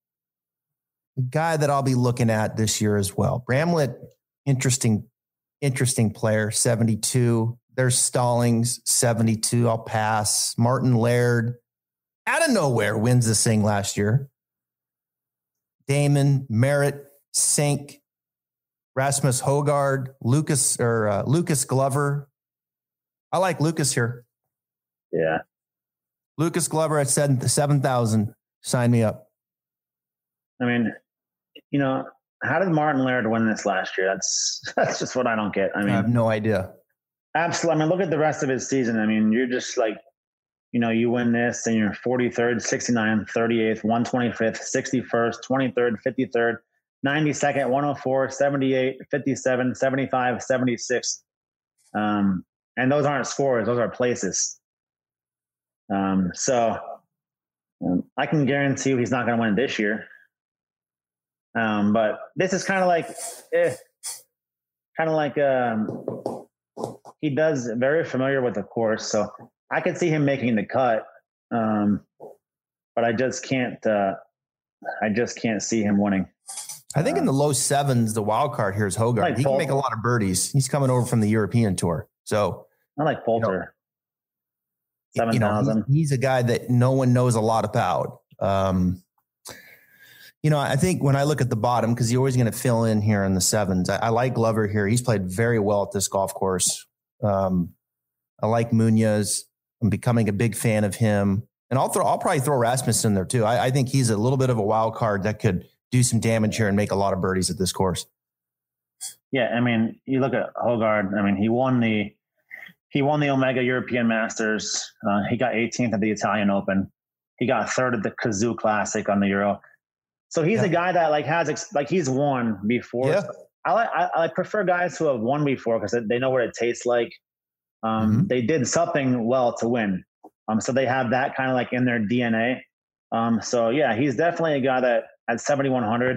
the guy that I'll be looking at this year as well. Bramlett, interesting, interesting player, seventy-two. There's Stallings, seventy-two. I'll pass. Martin Laird, out of nowhere, wins this thing last year. Damon, Merritt, Sink, Rasmus Hogard, Lucas or uh, Lucas Glover. I like Lucas here. Yeah. Lucas Glover at seven thousand. Sign me up. I mean, you know, how did Martin Laird win this last year? That's that's just what I don't get. I mean, I have no idea. Absolutely. I mean, look at the rest of his season. I mean, you're just like, you know, you win this and you're forty-third, sixty-ninth, thirty-eighth, one hundred twenty-fifth, sixty-first, twenty-third, fifty-third, ninety-second, one oh four, seventy-eight, fifty-seven, seventy-five, seventy-six. Um, and those aren't scores. Those are places. Um, so um, I can guarantee you he's not going to win this year. Um, but this is kind of like, eh, kind of like, um, he does very familiar with the course. So I could see him making the cut. Um, but I just can't, uh, I just can't see him winning. I think in the low sevens, the wild card here is Hogard. Like he Poulter. can make a lot of birdies. He's coming over from the European tour. So I like Poulter. seven thousand. You know, he's, he's a guy that no one knows a lot about. Um, you know, I think when I look at the bottom, because you're always going to fill in here in the sevens, I, I like Glover here. He's played very well at this golf course. Um, I like Munoz. I'm becoming a big fan of him. And I'll throw, I'll probably throw Rasmus in there too. I, I think he's a little bit of a wild card that could do some damage here and make a lot of birdies at this course. Yeah, I mean, you look at Hogard. I mean, he won the he won the Omega European Masters. Uh, he got eighteenth at the Italian Open. He got third at the Kazoo Classic on the Euro. So he's yeah. a guy that like has like he's won before. Yeah. I like I, I prefer guys who have won before because they know what it tastes like. Um, mm-hmm. They did something well to win. Um, so they have that kind of like in their D N A. Um, so yeah, he's definitely a guy that at seventy-one hundred.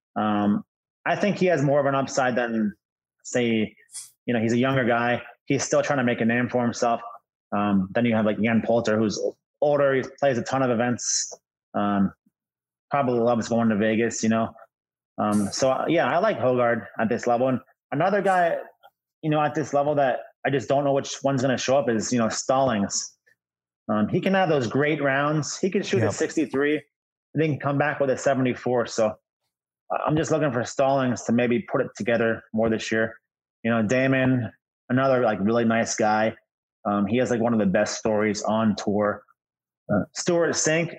Um, I think he has more of an upside than say, you know, he's a younger guy. He's still trying to make a name for himself. Um, then you have like Jan Poulter, who's older. He plays a ton of events. Um, probably loves going to Vegas, you know? Um, so yeah, I like Hogard at this level. And another guy, you know, at this level that I just don't know which one's going to show up is, you know, Stallings. Um, he can have those great rounds. He can shoot yep. a sixty-three and then come back with a seventy-four. So I'm just looking for Stallings to maybe put it together more this year. You know, Damon, another like really nice guy. Um, he has like one of the best stories on tour. Uh, Stuart Sink,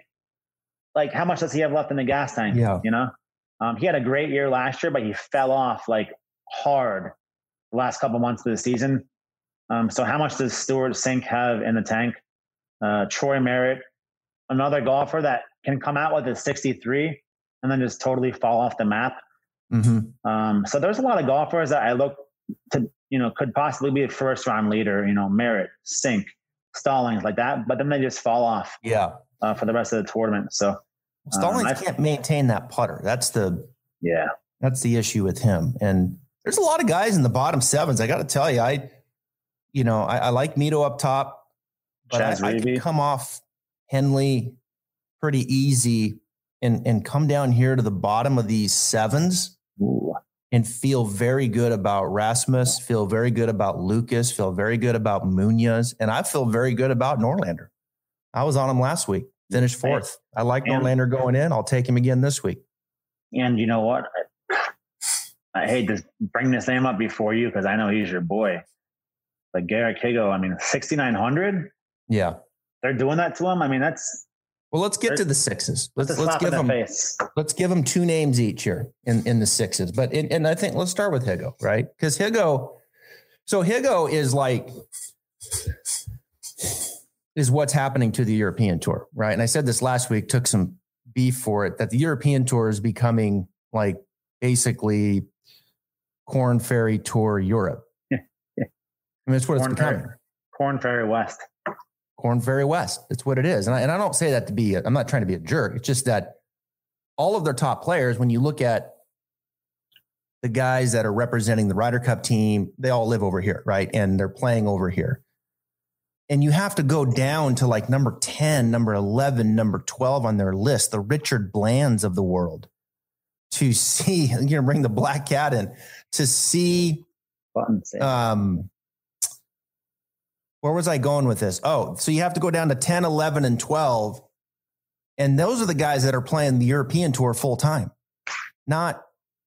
like how much does he have left in the gas tank? Yeah. You know, um, he had a great year last year, but he fell off like hard the last couple months of the season. Um, so how much does Stuart Sink have in the tank? Uh, Troy Merritt, another golfer that can come out with a sixty-three and then just totally fall off the map. Mm-hmm. Um, so there's a lot of golfers that I look to, you know, could possibly be a first round leader, you know, Merritt, Sink, Stallings like that, but then they just fall off yeah, uh, for the rest of the tournament. So Stallings um, can't maintain that putter. That's the, yeah, that's the issue with him. And there's a lot of guys in the bottom sevens. I got to tell you, I, you know, I, I like Mito up top, but I, I can come off Henley pretty easy and, and come down here to the bottom of these sevens Ooh. and feel very good about Rasmus, feel very good about Lucas, feel very good about Munoz. And I feel very good about Norlander. I was on him last week, finished fourth. I like and, Norlander going in. I'll take him again this week. And you know what? I, I hate to bring this name up before you because I know he's your boy. But Garrick Higo, I mean, sixty-nine hundred? Yeah. They're doing that to him? I mean, that's... Well, let's get to the sixes. Let's let's give them face. let's give them two names each here in, in the sixes. But in, and I think let's start with Higo, right? Because Higo, so Higo is like is what's happening to the European Tour, right? And I said this last week, took some beef for it, that the European Tour is becoming like basically Corn Ferry Tour Europe. Yeah, yeah. I mean, that's what Corn it's becoming. Ferry. Corn Ferry West. Corn Ferry West. That's what it is. And I, and I don't say that to be, a, I'm not trying to be a jerk. It's just that all of their top players, when you look at the guys that are representing the Ryder Cup team, they all live over here, right? And they're playing over here. And you have to go down to like number ten, number eleven, number twelve on their list, the Richard Blands of the world, to see, you're going to bring the Black Cat in, to see, um, where was I going with this? Oh, so you have to go down to ten, eleven, and twelve. And those are the guys that are playing the European Tour full time, not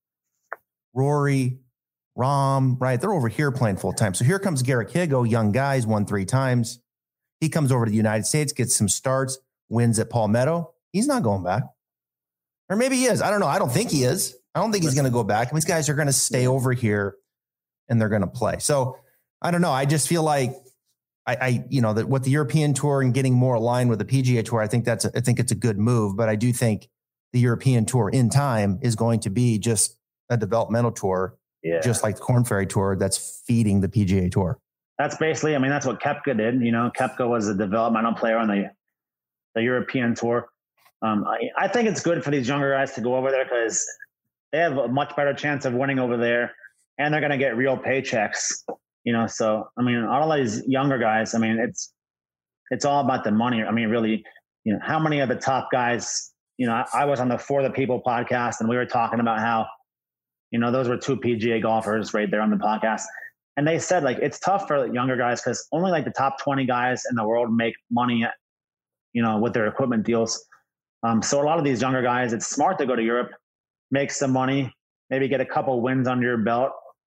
Rory, Rahm, right? They're over here playing full time. So here comes Garrick Higgo, young guys, won three times. He comes over to the United States, gets some starts, wins at Palmetto. He's not going back. Or maybe he is. I don't know. I don't think he is. I don't think he's going to go back. These guys are going to stay over here and they're going to play. So I don't know. I just feel like I, I, you know, that what the European Tour and getting more aligned with the P G A Tour, I think that's, a, I think it's a good move, but I do think the European Tour in time is going to be just a developmental tour, yeah. just like the Corn Ferry Tour that's feeding the P G A Tour. That's basically, I mean, that's what Koepka did. You know, Koepka was a developmental player on the, the European Tour. Um, I, I think it's good for these younger guys to go over there because they have a much better chance of winning over there and they're going to get real paychecks. You know, so, I mean, all of these younger guys, I mean, it's, it's all about the money. I mean, really, you know, how many of the top guys, you know, I, I was on the For the People podcast and we were talking about how, you know, those were two P G A golfers right there on the podcast. And they said, like, it's tough for younger guys because only like the top twenty guys in the world make money, you know, with their equipment deals. Um, so a lot of these younger guys, it's smart to go to Europe, make some money, maybe get a couple wins under your belt.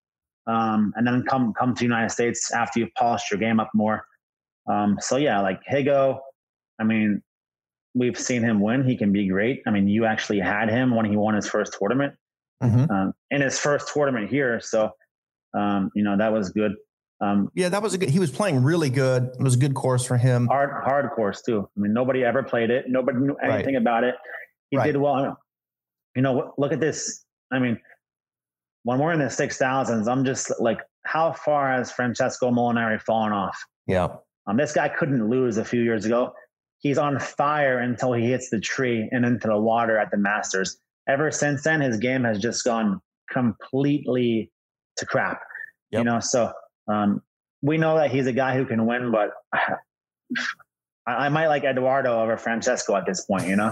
Um, and then come come to the United States after you've polished your game up more. Um, so, yeah, like Higgo, I mean, we've seen him win. He can be great. I mean, you actually had him when he won his first tournament, mm-hmm. um, in his first tournament here. So, um, you know, that was good. Um, yeah, that was a good – he was playing really good. It was a good course for him. Hard, hard course, too. I mean, nobody ever played it. Nobody knew anything right. about it. He right. did well. You know, look at this. I mean – when we're in the six thousands, I'm just like, how far has Francesco Molinari fallen off? Yeah. Um, this guy couldn't lose a few years ago. He's on fire until he hits the tree and into the water at the Masters. Ever since then, his game has just gone completely to crap. Yep. You know, so um, we know that he's a guy who can win, but I, I might like Eduardo over Francesco at this point, you know?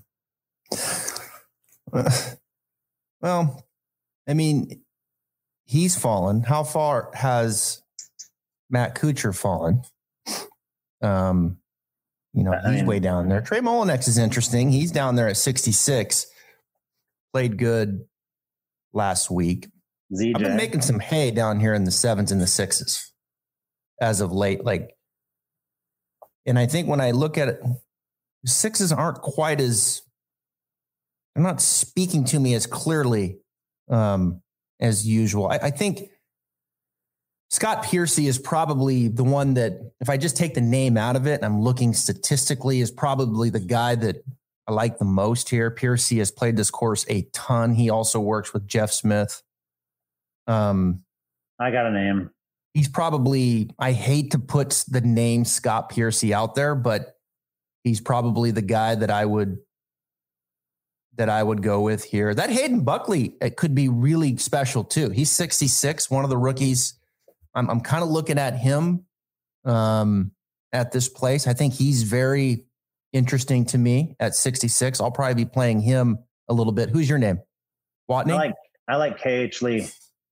Well, I mean, he's fallen. How far has Matt Kuchar fallen? Um, you know, he's way down there. Trey Molinex is interesting. He's down there at sixty-six. Played good last week. Z J. I've been making some hay down here in the sevens and the sixes as of late. Like, and I think when I look at it, sixes aren't quite as, they're not speaking to me as clearly um, as usual. I, I think Scott Piercy is probably the one that, if I just take the name out of it and I'm looking statistically, is probably the guy that I like the most here. Piercy has played this course a ton. He also works with Jeff Smith. Um, I got a name. He's probably, I hate to put the name Scott Piercy out there, but he's probably the guy that I would that I would go with here. That Hayden Buckley, it could be really special too. He's sixty-six, one of the rookies. I'm, I'm kind of looking at him um, at this place. I think he's very interesting to me at sixty-six. I'll probably be playing him a little bit. Who's your name? Watney? I like, I like K H Lee.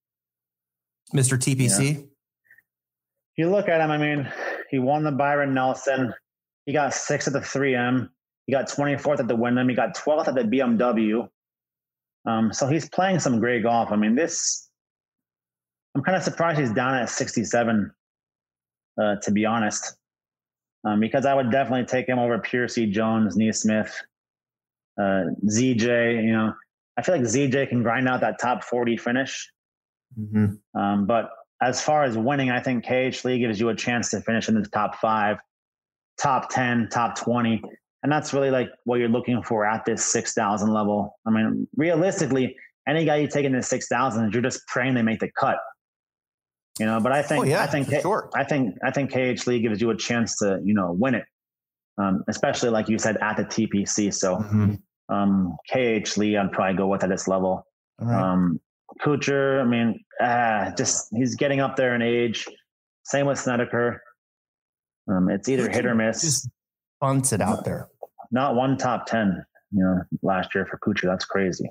Mister T P C? Yeah. If you look at him, I mean, he won the Byron Nelson. He got sixth at the three M. He got twenty-fourth at the Wyndham. He got twelfth at the B M W. Um, so he's playing some great golf. I mean, this, I'm kind of surprised he's down at sixty-seven, uh, to be honest, um, because I would definitely take him over Piercy, Jones, Neesmith, uh, Z J. You know, I feel like Z J can grind out that top forty finish. Mm-hmm. Um, but as far as winning, I think K H Lee gives you a chance to finish in the top five, top ten, top twenty. And that's really like what you're looking for at this six thousand level. I mean, realistically, any guy you take in the six thousand, you're just praying they make the cut. You know, but I think, oh, yeah, I think, sure. I think, I think K H Lee gives you a chance to, you know, win it. Um, especially like you said at the T P C. So mm-hmm. um, K H Lee, I'd probably go with at this level. All right. Um, Kuchar, I mean, uh, just he's getting up there in age. Same with Snedeker. Um, it's either Kuchar hit or miss. Just bunts it out there. Not one top ten, you know, last year for Kuchar. That's crazy.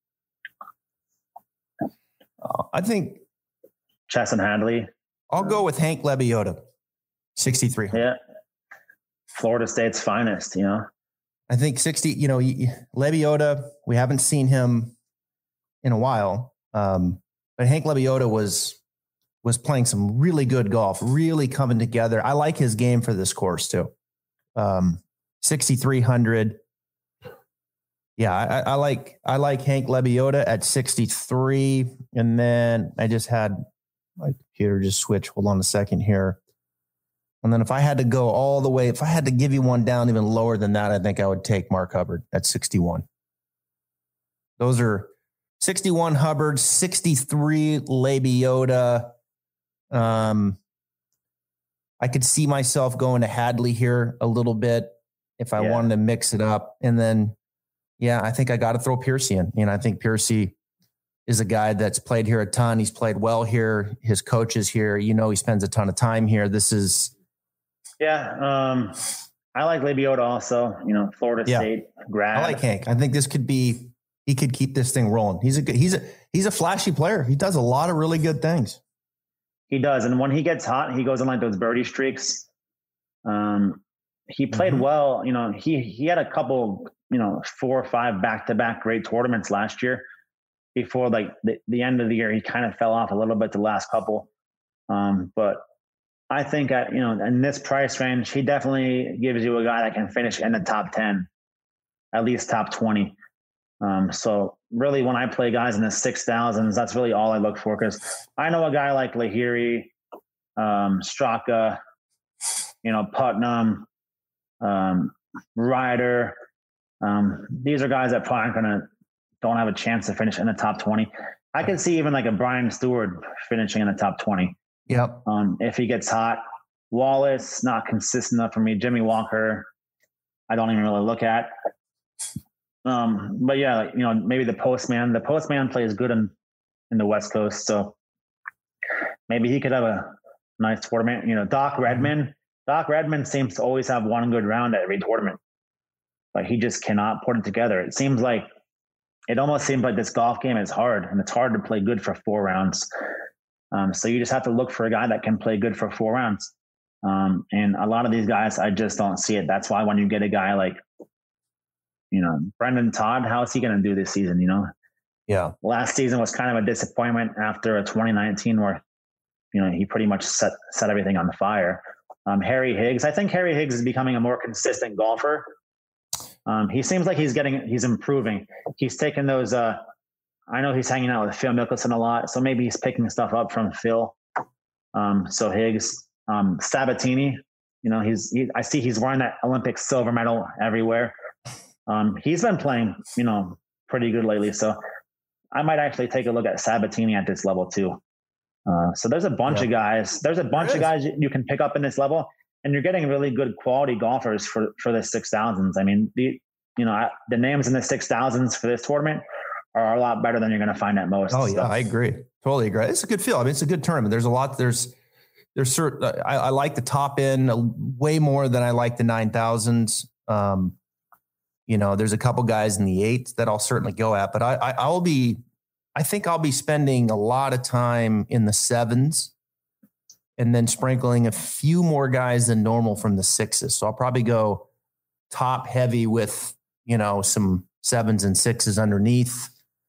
Uh, I think Chesson Hadley. I'll go with Hank Lebioda, sixty-three hundred. Yeah. Florida State's finest, you know. I think sixty, you know, Lebioda, we haven't seen him in a while. Um, but Hank Lebioda was was playing some really good golf, really coming together. I like his game for this course too. Um, sixty-three hundred. Yeah, I, I like I like Hank Lebioda at sixty-three. And then I just had my computer just switch. Hold on a second here. And then if I had to go all the way, if I had to give you one down even lower than that, I think I would take Mark Hubbard at sixty-one. Those are sixty-one Hubbard, sixty-three Lebioda. Um, I could see myself going to Hadley here a little bit if I yeah. wanted to mix it up. And then, yeah, I think I got to throw Piercy in. You know, I think Piercy is a guy that's played here a ton. He's played well here. His coach is here. You know, he spends a ton of time here. This is, Yeah, um, I like Lebioda also. You know, Florida yeah. State grad. I like Hank. I think this could be. He could keep this thing rolling. He's a good. He's a he's a flashy player. He does a lot of really good things. He does, and when he gets hot, he goes on like those birdie streaks. Um, he played mm-hmm. well. You know, he he had a couple. You know, four or five back to back great tournaments last year. Before like the, the end of the year, he kind of fell off a little bit the last couple. Um, but I think at, you know, in this price range, he definitely gives you a guy that can finish in the top ten, at least top twenty. Um, so really when I play guys in the six thousands, that's really all I look for. Cause I know a guy like Lahiri, um, Straka, you know, Putnam, um, Ryder. Um, these are guys that probably aren't going to, don't have a chance to finish in the top twenty. I can see even like a Brian Stewart finishing in the top twenty. Yep. Um, if he gets hot. Wallace, not consistent enough for me. Jimmy Walker, I don't even really look at. Um, but yeah, like, you know, maybe the Postman. The Postman plays good in, in the West Coast, so maybe he could have a nice tournament. You know, Doc Redman. Doc Redman seems to always have one good round at every tournament, but he just cannot put it together. It seems like it almost seems like this golf game is hard, and it's hard to play good for four rounds. Um, so you just have to look for a guy that can play good for four rounds. Um, and a lot of these guys, I just don't see it. That's why when you get a guy like, you know, Brendan Todd, how is he going to do this season? You know, yeah. Last season was kind of a disappointment after a twenty nineteen where, you know, he pretty much set, set everything on fire. Um, Harry Higgs, I think Harry Higgs is becoming a more consistent golfer. Um, he seems like he's getting, he's improving. He's taking those, uh, I know he's hanging out with Phil Mickelson a lot, so maybe he's picking stuff up from Phil. Um, so Higgs, um, Sabatini, you know, he's, he, I see he's wearing that Olympic silver medal everywhere. Um, he's been playing, you know, pretty good lately. So I might actually take a look at Sabatini at this level too. Uh, so there's a bunch yeah. of guys, there's a bunch of guys you can pick up in this level, and you're getting really good quality golfers for, for the six thousands. I mean, the, you know, I, the names in the six thousands for this tournament are a lot better than you're going to find at most. Oh yeah, so. I agree. Totally agree. It's a good feel. I mean, it's a good tournament. There's a lot, there's, there's certain, I, I like the top end way more than I like the nine thousands. Um, you know, there's a couple guys in the eights that I'll certainly go at, but I, I I'll be, I think I'll be spending a lot of time in the sevens and then sprinkling a few more guys than normal from the sixes. So I'll probably go top heavy with, you know, some sevens and sixes underneath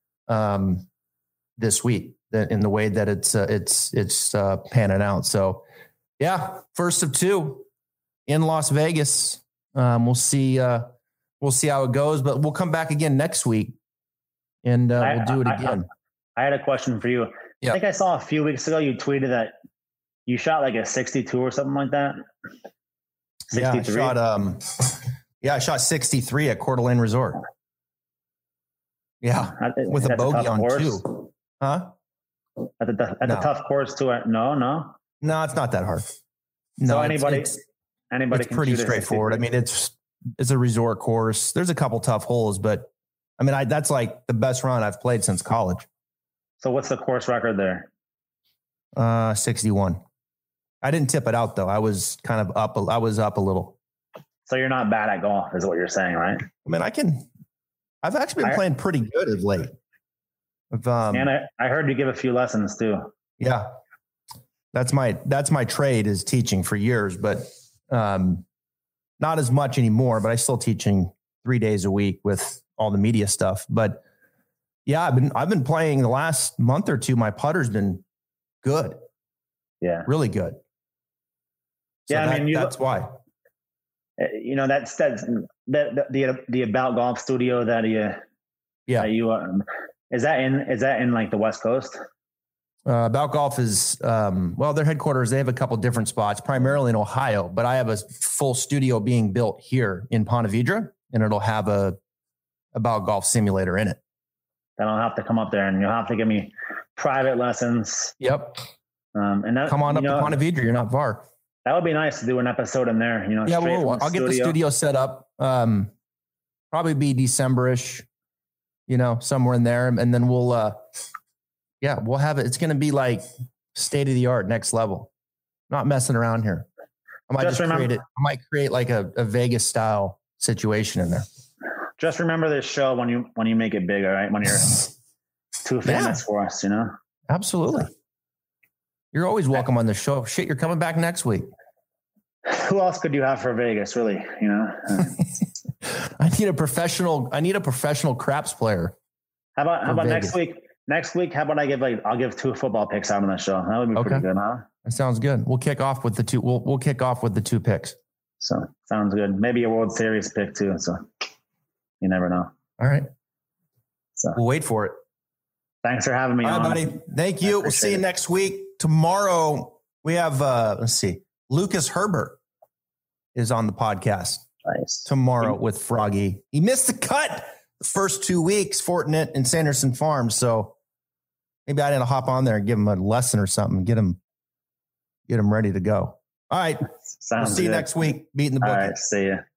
um, this week in the way that it's, uh, it's, it's uh, panning out. So yeah, first of two in Las Vegas. Um, we'll see, uh, we'll see how it goes, but we'll come back again next week and uh, we'll do it again. I, I, I had a question for you. Yep. I think I saw a few weeks ago, you tweeted that you shot like a sixty-two or something like that. sixty-three. Yeah, I shot, um, yeah, I shot sixty-three at Coeur d'Alene Resort. Yeah. With a bogey a on course. two. Huh? At the at No. the tough course too. No, no. No, it's not that hard. No, So it's- anybody, it's, anybody it's can pretty shoot a straightforward. I sixty-three. mean, it's it's a resort course. There's a couple tough holes, but I mean, I that's like the best run I've played since college. So what's the course record there? Uh, sixty-one. I didn't tip it out though. I was kind of up. I was up a little. So you're not bad at golf, is what you're saying, right? I mean, I can. I've actually been I- playing pretty good of late. I've, um, And I, I heard you give a few lessons too. yeah, that's my that's my trade is teaching for years, but um, not as much anymore. But I still teaching three days a week with all the media stuff. But yeah, I've been I've been playing the last month or two. My putter's been good, Yeah. really good. So Yeah, I that- mean, you- that's why. Uh, You know, that's, that's the, the, the, the About Golf studio that you, Yeah. that you, um, is that in, is that in like the West Coast? Uh, About Golf is, um, well, their headquarters, they have a couple different spots, primarily in Ohio, but I have a full studio being built here in Ponte Vedra, and it'll have a About Golf simulator in it. Then I'll have to come up there and you'll have to give me private lessons. Yep. Um, and that, Come on you up know, to Ponte Vedra. You're not far. that would be nice to do an episode in there, you know, Yeah, straight we'll, from I'll get the studio set up. Um, probably be December-ish, you know, somewhere in there. And then we'll, uh, yeah, we'll have it. It's going to be like state of the art, next level. Not messing around here. I might Just just, remember- create it. I might create like a, a Vegas style situation in there. Just remember this show when you, when you make it big, all right? When you're too famous for us, you know? Absolutely. You're always welcome on the show. Shit, you're coming back next week. Who else could you have for Vegas, really? You know? Uh, I need a professional. I need a professional craps player. How about, how For about Vegas. next week? Next week, how about I give like, I'll give two football picks out on the show. That would be pretty Okay. good, huh? That sounds good. We'll kick off with the two. We'll we'll kick off with the two picks. So sounds good. Maybe a World Series pick too. So you never know. All right. So We'll wait for it. thanks for having me All on. right, buddy. Thank you. We'll see appreciate you it. next week. Tomorrow we have uh let's see. Lucas Herbert is on the podcast Nice. tomorrow with Froggy. He missed the cut the first two weeks, Fortinet and Sanderson Farms. So maybe I didn't hop on there and give him a lesson or something, get him get him ready to go. All right. Sounds We'll see you good. next week. Beating the All book. right. See ya.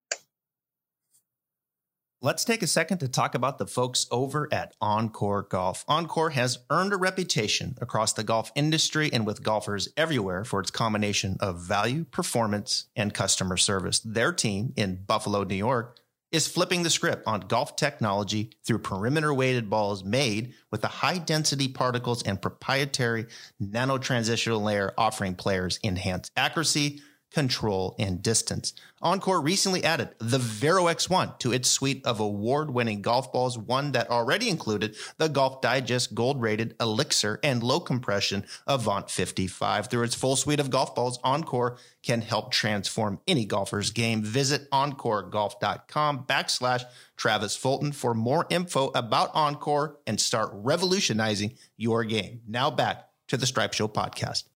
Let's take a second to talk about the folks over at Encore Golf. Encore has earned a reputation across the golf industry and with golfers everywhere for its combination of value, performance, and customer service. Their team in Buffalo, New York, is flipping the script on golf technology through perimeter-weighted balls made with the high-density particles and proprietary nanotransitional layer, offering players enhanced accuracy, control, and distance. Encore recently added the Vero X one to its suite of award-winning golf balls, one that already included the Golf Digest gold-rated Elixir and low-compression Avant fifty-five. Through its full suite of golf balls, Encore can help transform any golfer's game. Visit encoregolf.com backslash Travis Fulton for more info about Encore and start revolutionizing your game. Now back to the Stripe Show podcast.